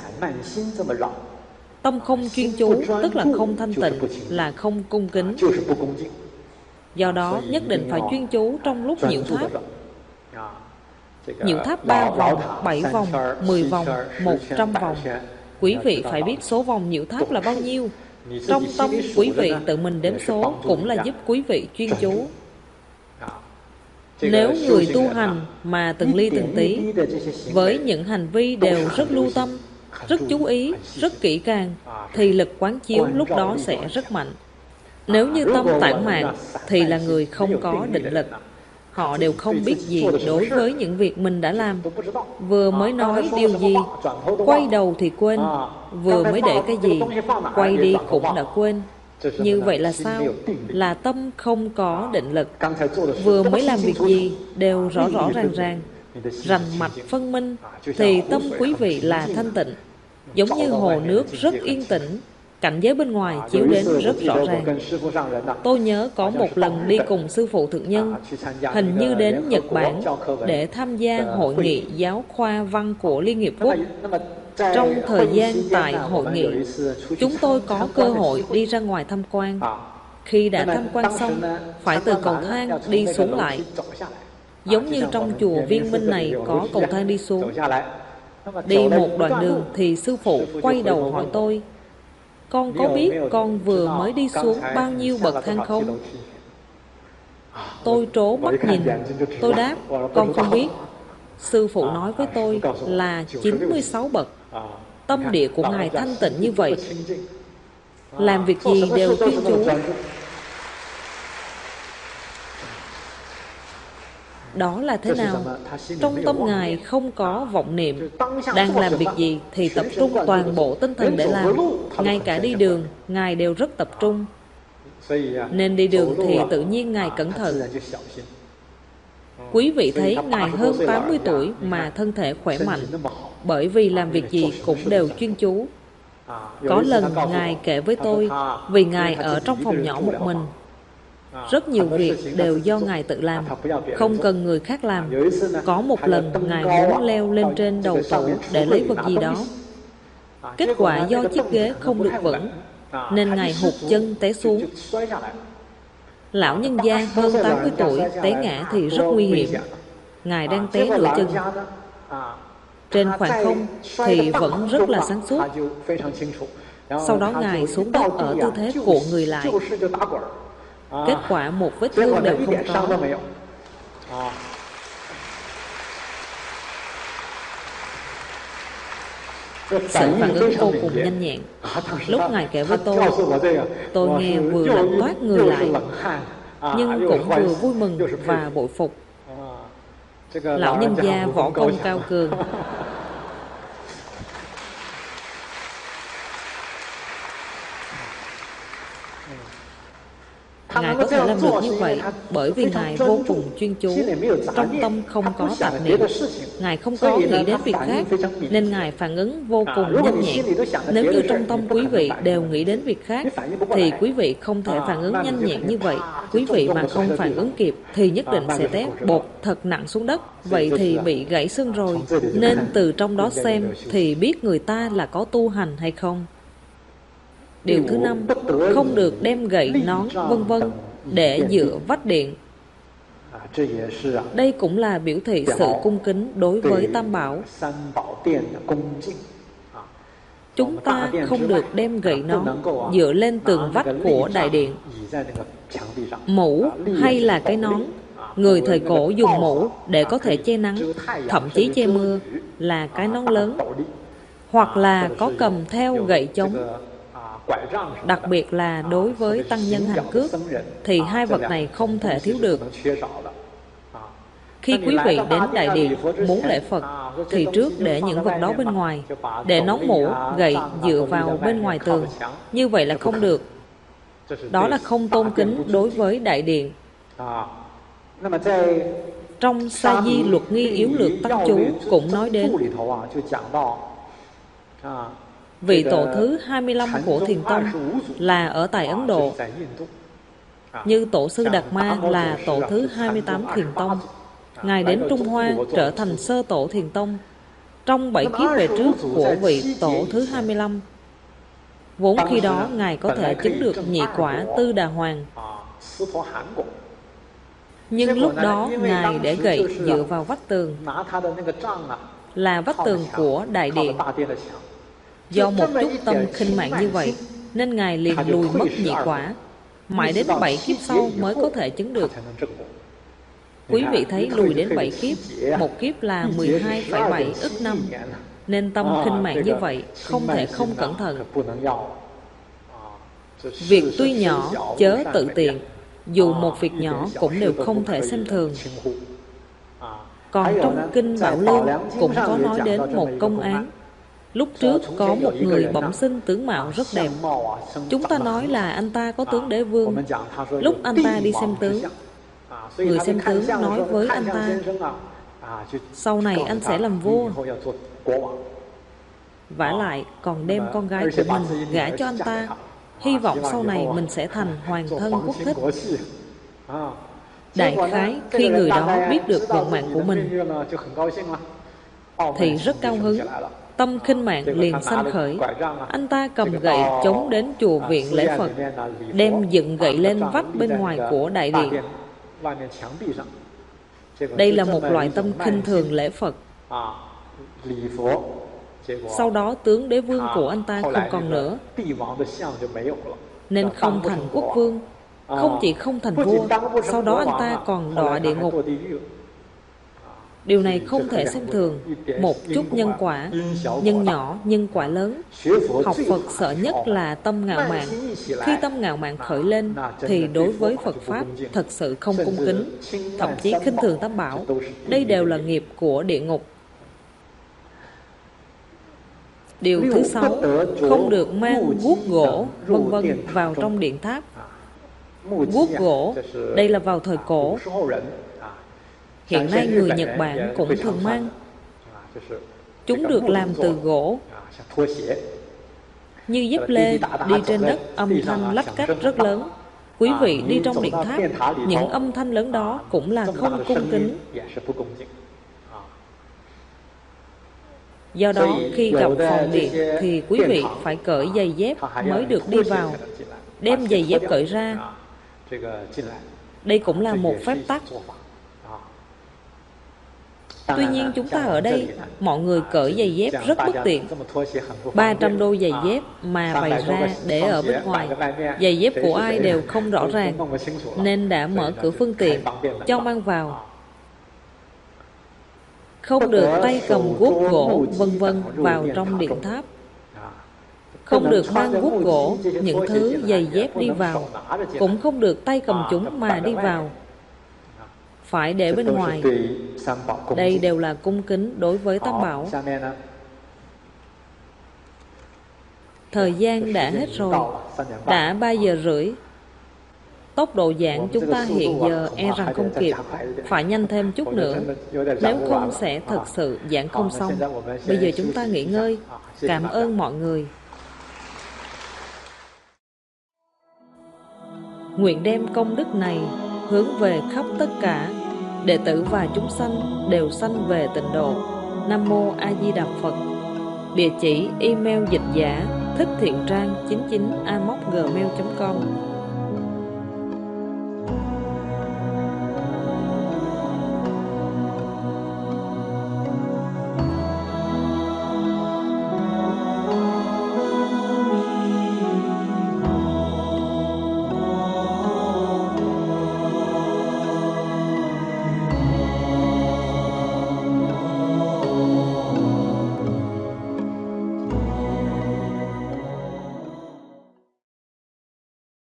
Tâm không chuyên chú, tức là không thanh tịnh, là không cung kính. Do đó nhất định phải chuyên chú trong lúc nhiễu tháp. Nhiễu tháp ba vòng, bảy vòng, mười vòng, một trăm vòng. Quý vị phải biết số vòng nhiễu tháp là bao nhiêu. Trong tâm quý vị tự mình đếm số cũng là giúp quý vị chuyên chú. Nếu người tu hành mà từng ly từng tí, với những hành vi đều rất lưu tâm, rất chú ý, rất kỹ càng, thì lực quán chiếu lúc đó sẽ rất mạnh. Nếu như tâm tản mạn thì là người không có định lực. Họ đều không biết gì đối với những việc mình đã làm. Vừa mới nói điều gì, quay đầu thì quên. Vừa mới để cái gì, quay đi cũng đã quên. Như vậy là sao? Là tâm không có định lực. Vừa mới làm việc gì, đều rõ rõ ràng ràng, rành mạch phân minh, thì tâm quý vị là thanh tịnh. Giống như hồ nước rất yên tĩnh, cảnh giới bên ngoài chiếu đến rất rõ ràng. Tôi nhớ có một lần đi cùng sư phụ thượng nhân, hình như đến Nhật Bản, để tham gia hội nghị giáo khoa văn của Liên Hiệp Quốc. Trong thời gian tại hội nghị, chúng tôi có cơ hội đi ra ngoài tham quan. Khi đã tham quan xong, phải từ cầu thang đi xuống lại. Giống như trong chùa Viên Minh này có cầu thang đi xuống. Đi một đoạn đường thì sư phụ quay đầu hỏi tôi, con có biết con vừa mới đi xuống bao nhiêu bậc thang không? Tôi trố mắt nhìn, tôi đáp, con không biết. Sư phụ nói với tôi là chín mươi sáu bậc. Tâm địa của Ngài thanh tịnh như vậy, làm việc gì đều chuyên chú. Đó là thế nào? Trong tâm Ngài không có vọng niệm. Đang làm việc gì thì tập trung toàn bộ tinh thần để làm. Ngay cả đi đường, Ngài đều rất tập trung. Nên đi đường thì tự nhiên Ngài cẩn thận. Quý vị thấy Ngài hơn tám mươi tuổi mà thân thể khỏe mạnh, bởi vì làm việc gì cũng đều chuyên chú. Có lần Ngài kể với tôi, vì Ngài ở trong phòng nhỏ một mình, rất nhiều việc đều do Ngài tự làm, không cần người khác làm. Có một lần Ngài muốn leo lên trên đầu tủ để lấy vật gì đó. Kết quả do chiếc ghế không được vững, nên Ngài hụt chân té xuống. Lão nhân gia hơn tám mươi tuổi té ngã thì rất nguy hiểm. Ngài đang té nửa chân. trên khoảng không thì vẫn rất là sáng suốt. Sau đó Ngài xuống đất ở tư thế cuộn người lại. Kết quả một vết thương đều không có. Sự phản ứng vô cùng nhanh nhẹn. Lúc Ngài kể với tôi, tôi nghe vừa lạnh toát người lại, nhưng cũng vừa vui mừng và bội phục. Lão nhân gia võ công cao cường. Ngài có thể làm được như vậy bởi vì Ngài vô cùng chuyên chú, trong tâm không có tạp niệm. Ngài không có nghĩ đến việc khác, nên Ngài phản ứng vô cùng nhanh nhẹn. Nếu như trong tâm quý vị đều nghĩ đến việc khác, thì quý vị không thể phản ứng nhanh nhẹn như vậy. Quý vị mà không phản ứng kịp thì nhất định sẽ té bột thật nặng xuống đất, vậy thì bị gãy xương rồi. Nên từ trong đó xem thì biết người ta là có tu hành hay không. Điều thứ năm, không được đem gậy nón vân vân để dựa vách điện. Đây cũng là biểu thị sự cung kính đối với Tam Bảo. Chúng ta không được đem gậy nón dựa lên tường vách của đại điện. Mũ hay là cái nón, người thời cổ dùng mũ để có thể che nắng, thậm chí che mưa, là cái nón lớn, hoặc là có cầm theo gậy chống. Đặc biệt là đối với tăng nhân hành cước thì hai vật này không thể thiếu được. Khi quý vị đến đại điện muốn lễ Phật thì trước để những vật đó bên ngoài, để nón mũ, gậy dựa vào bên ngoài tường. Như vậy là không được. Đó là không tôn kính đối với đại điện. Trong Sa Di Luật Nghi Yếu Lược Tăng Chú cũng nói đến vị tổ thứ hai mươi lăm của Thiền Tông là ở tại Ấn Độ, như tổ sư Đạt Ma là tổ thứ hai mươi tám Thiền Tông. Ngài đến Trung Hoa trở thành sơ tổ Thiền Tông trong bảy kiếp về trước của vị tổ thứ hai mươi lăm. Vốn khi đó Ngài có thể chứng được nhị quả Tư Đà Hoàng, nhưng lúc đó Ngài để gậy dựa vào vách tường, là vách tường của đại điện. Do một chút tâm khinh mạng như vậy nên Ngài liền lùi mất nhị quả, mãi đến bảy kiếp sau mới có thể chứng được. Quý vị thấy lùi đến bảy kiếp, một kiếp là mười hai phẩy bảy ức năm, nên tâm khinh mạng như vậy không thể không cẩn thận. Việc tuy nhỏ chớ tự tiện, dù một việc nhỏ cũng đều không thể xem thường. Còn trong Kinh Bảo Lương cũng có nói đến một công án. Lúc trước có một người bẩm sinh tướng mạo rất đẹp. Chúng ta nói là anh ta có tướng đế vương. Lúc anh ta đi xem tướng, người xem tướng nói với anh ta, sau này anh sẽ làm vua. Vả lại còn đem con gái của mình gả cho anh ta, hy vọng sau này mình sẽ thành hoàng thân quốc thích. Đại khái khi người đó biết được vận mạng của mình thì rất cao hứng, tâm khinh mạng liền sanh khởi. Anh ta cầm gậy chống đến chùa viện lễ Phật, đem dựng gậy lên vách bên ngoài của đại điện. Đây là một loại tâm khinh thường lễ Phật. Sau đó tướng đế vương của anh ta không còn nữa, nên không thành quốc vương. Không chỉ không thành vua, sau đó anh ta còn đọa địa ngục. Điều này không thể xem thường. Một chút nhân quả, nhân nhỏ, nhân quả lớn. Học Phật sợ nhất là tâm ngạo mạn. Khi tâm ngạo mạn khởi lên thì đối với Phật Pháp thật sự không cung kính, thậm chí khinh thường Tam Bảo. Đây đều là nghiệp của địa ngục. Điều thứ sáu, không được mang guốc gỗ vân vân vào trong điện tháp. Guốc gỗ, đây là vào thời cổ. Hiện nay người Nhật Bản cũng thường mang. Chúng được làm từ gỗ, như dép lê, đi trên đất âm thanh lách cách rất lớn. Quý vị đi trong điện tháp, những âm thanh lớn đó cũng là không cung kính. Do đó khi gặp phòng điện thì quý vị phải cởi giày dép mới được đi vào. Đem giày dép cởi ra, đây cũng là một phép tắc. Tuy nhiên chúng ta ở đây, mọi người cởi giày dép rất bất tiện. ba trăm đôi giày dép mà bày ra để ở bên ngoài. Giày dép của ai đều không rõ ràng, nên đã mở cửa phương tiện, cho mang vào. Không được tay cầm guốc gỗ, vân vân vào trong điện tháp. Không được mang guốc gỗ, những thứ giày dép đi vào. Cũng không được tay cầm chúng mà đi vào. Phải để bên ngoài. Đây đều là cung kính đối với Tam Bảo. Thời gian đã hết rồi. Đã ba giờ rưỡi. Tốc độ giảng chúng ta hiện giờ e rằng không kịp. Phải nhanh thêm chút nữa. Nếu không sẽ thật sự giảng không xong. Bây giờ chúng ta nghỉ ngơi. Cảm ơn mọi người. Nguyện đem công đức này hướng về khắp tất cả đệ tử và chúng sanh đều sanh về tịnh độ. Nam mô A Di Đà Phật. Địa chỉ email dịch giả thích thiện trang chín chín a m o c gmail chấm com.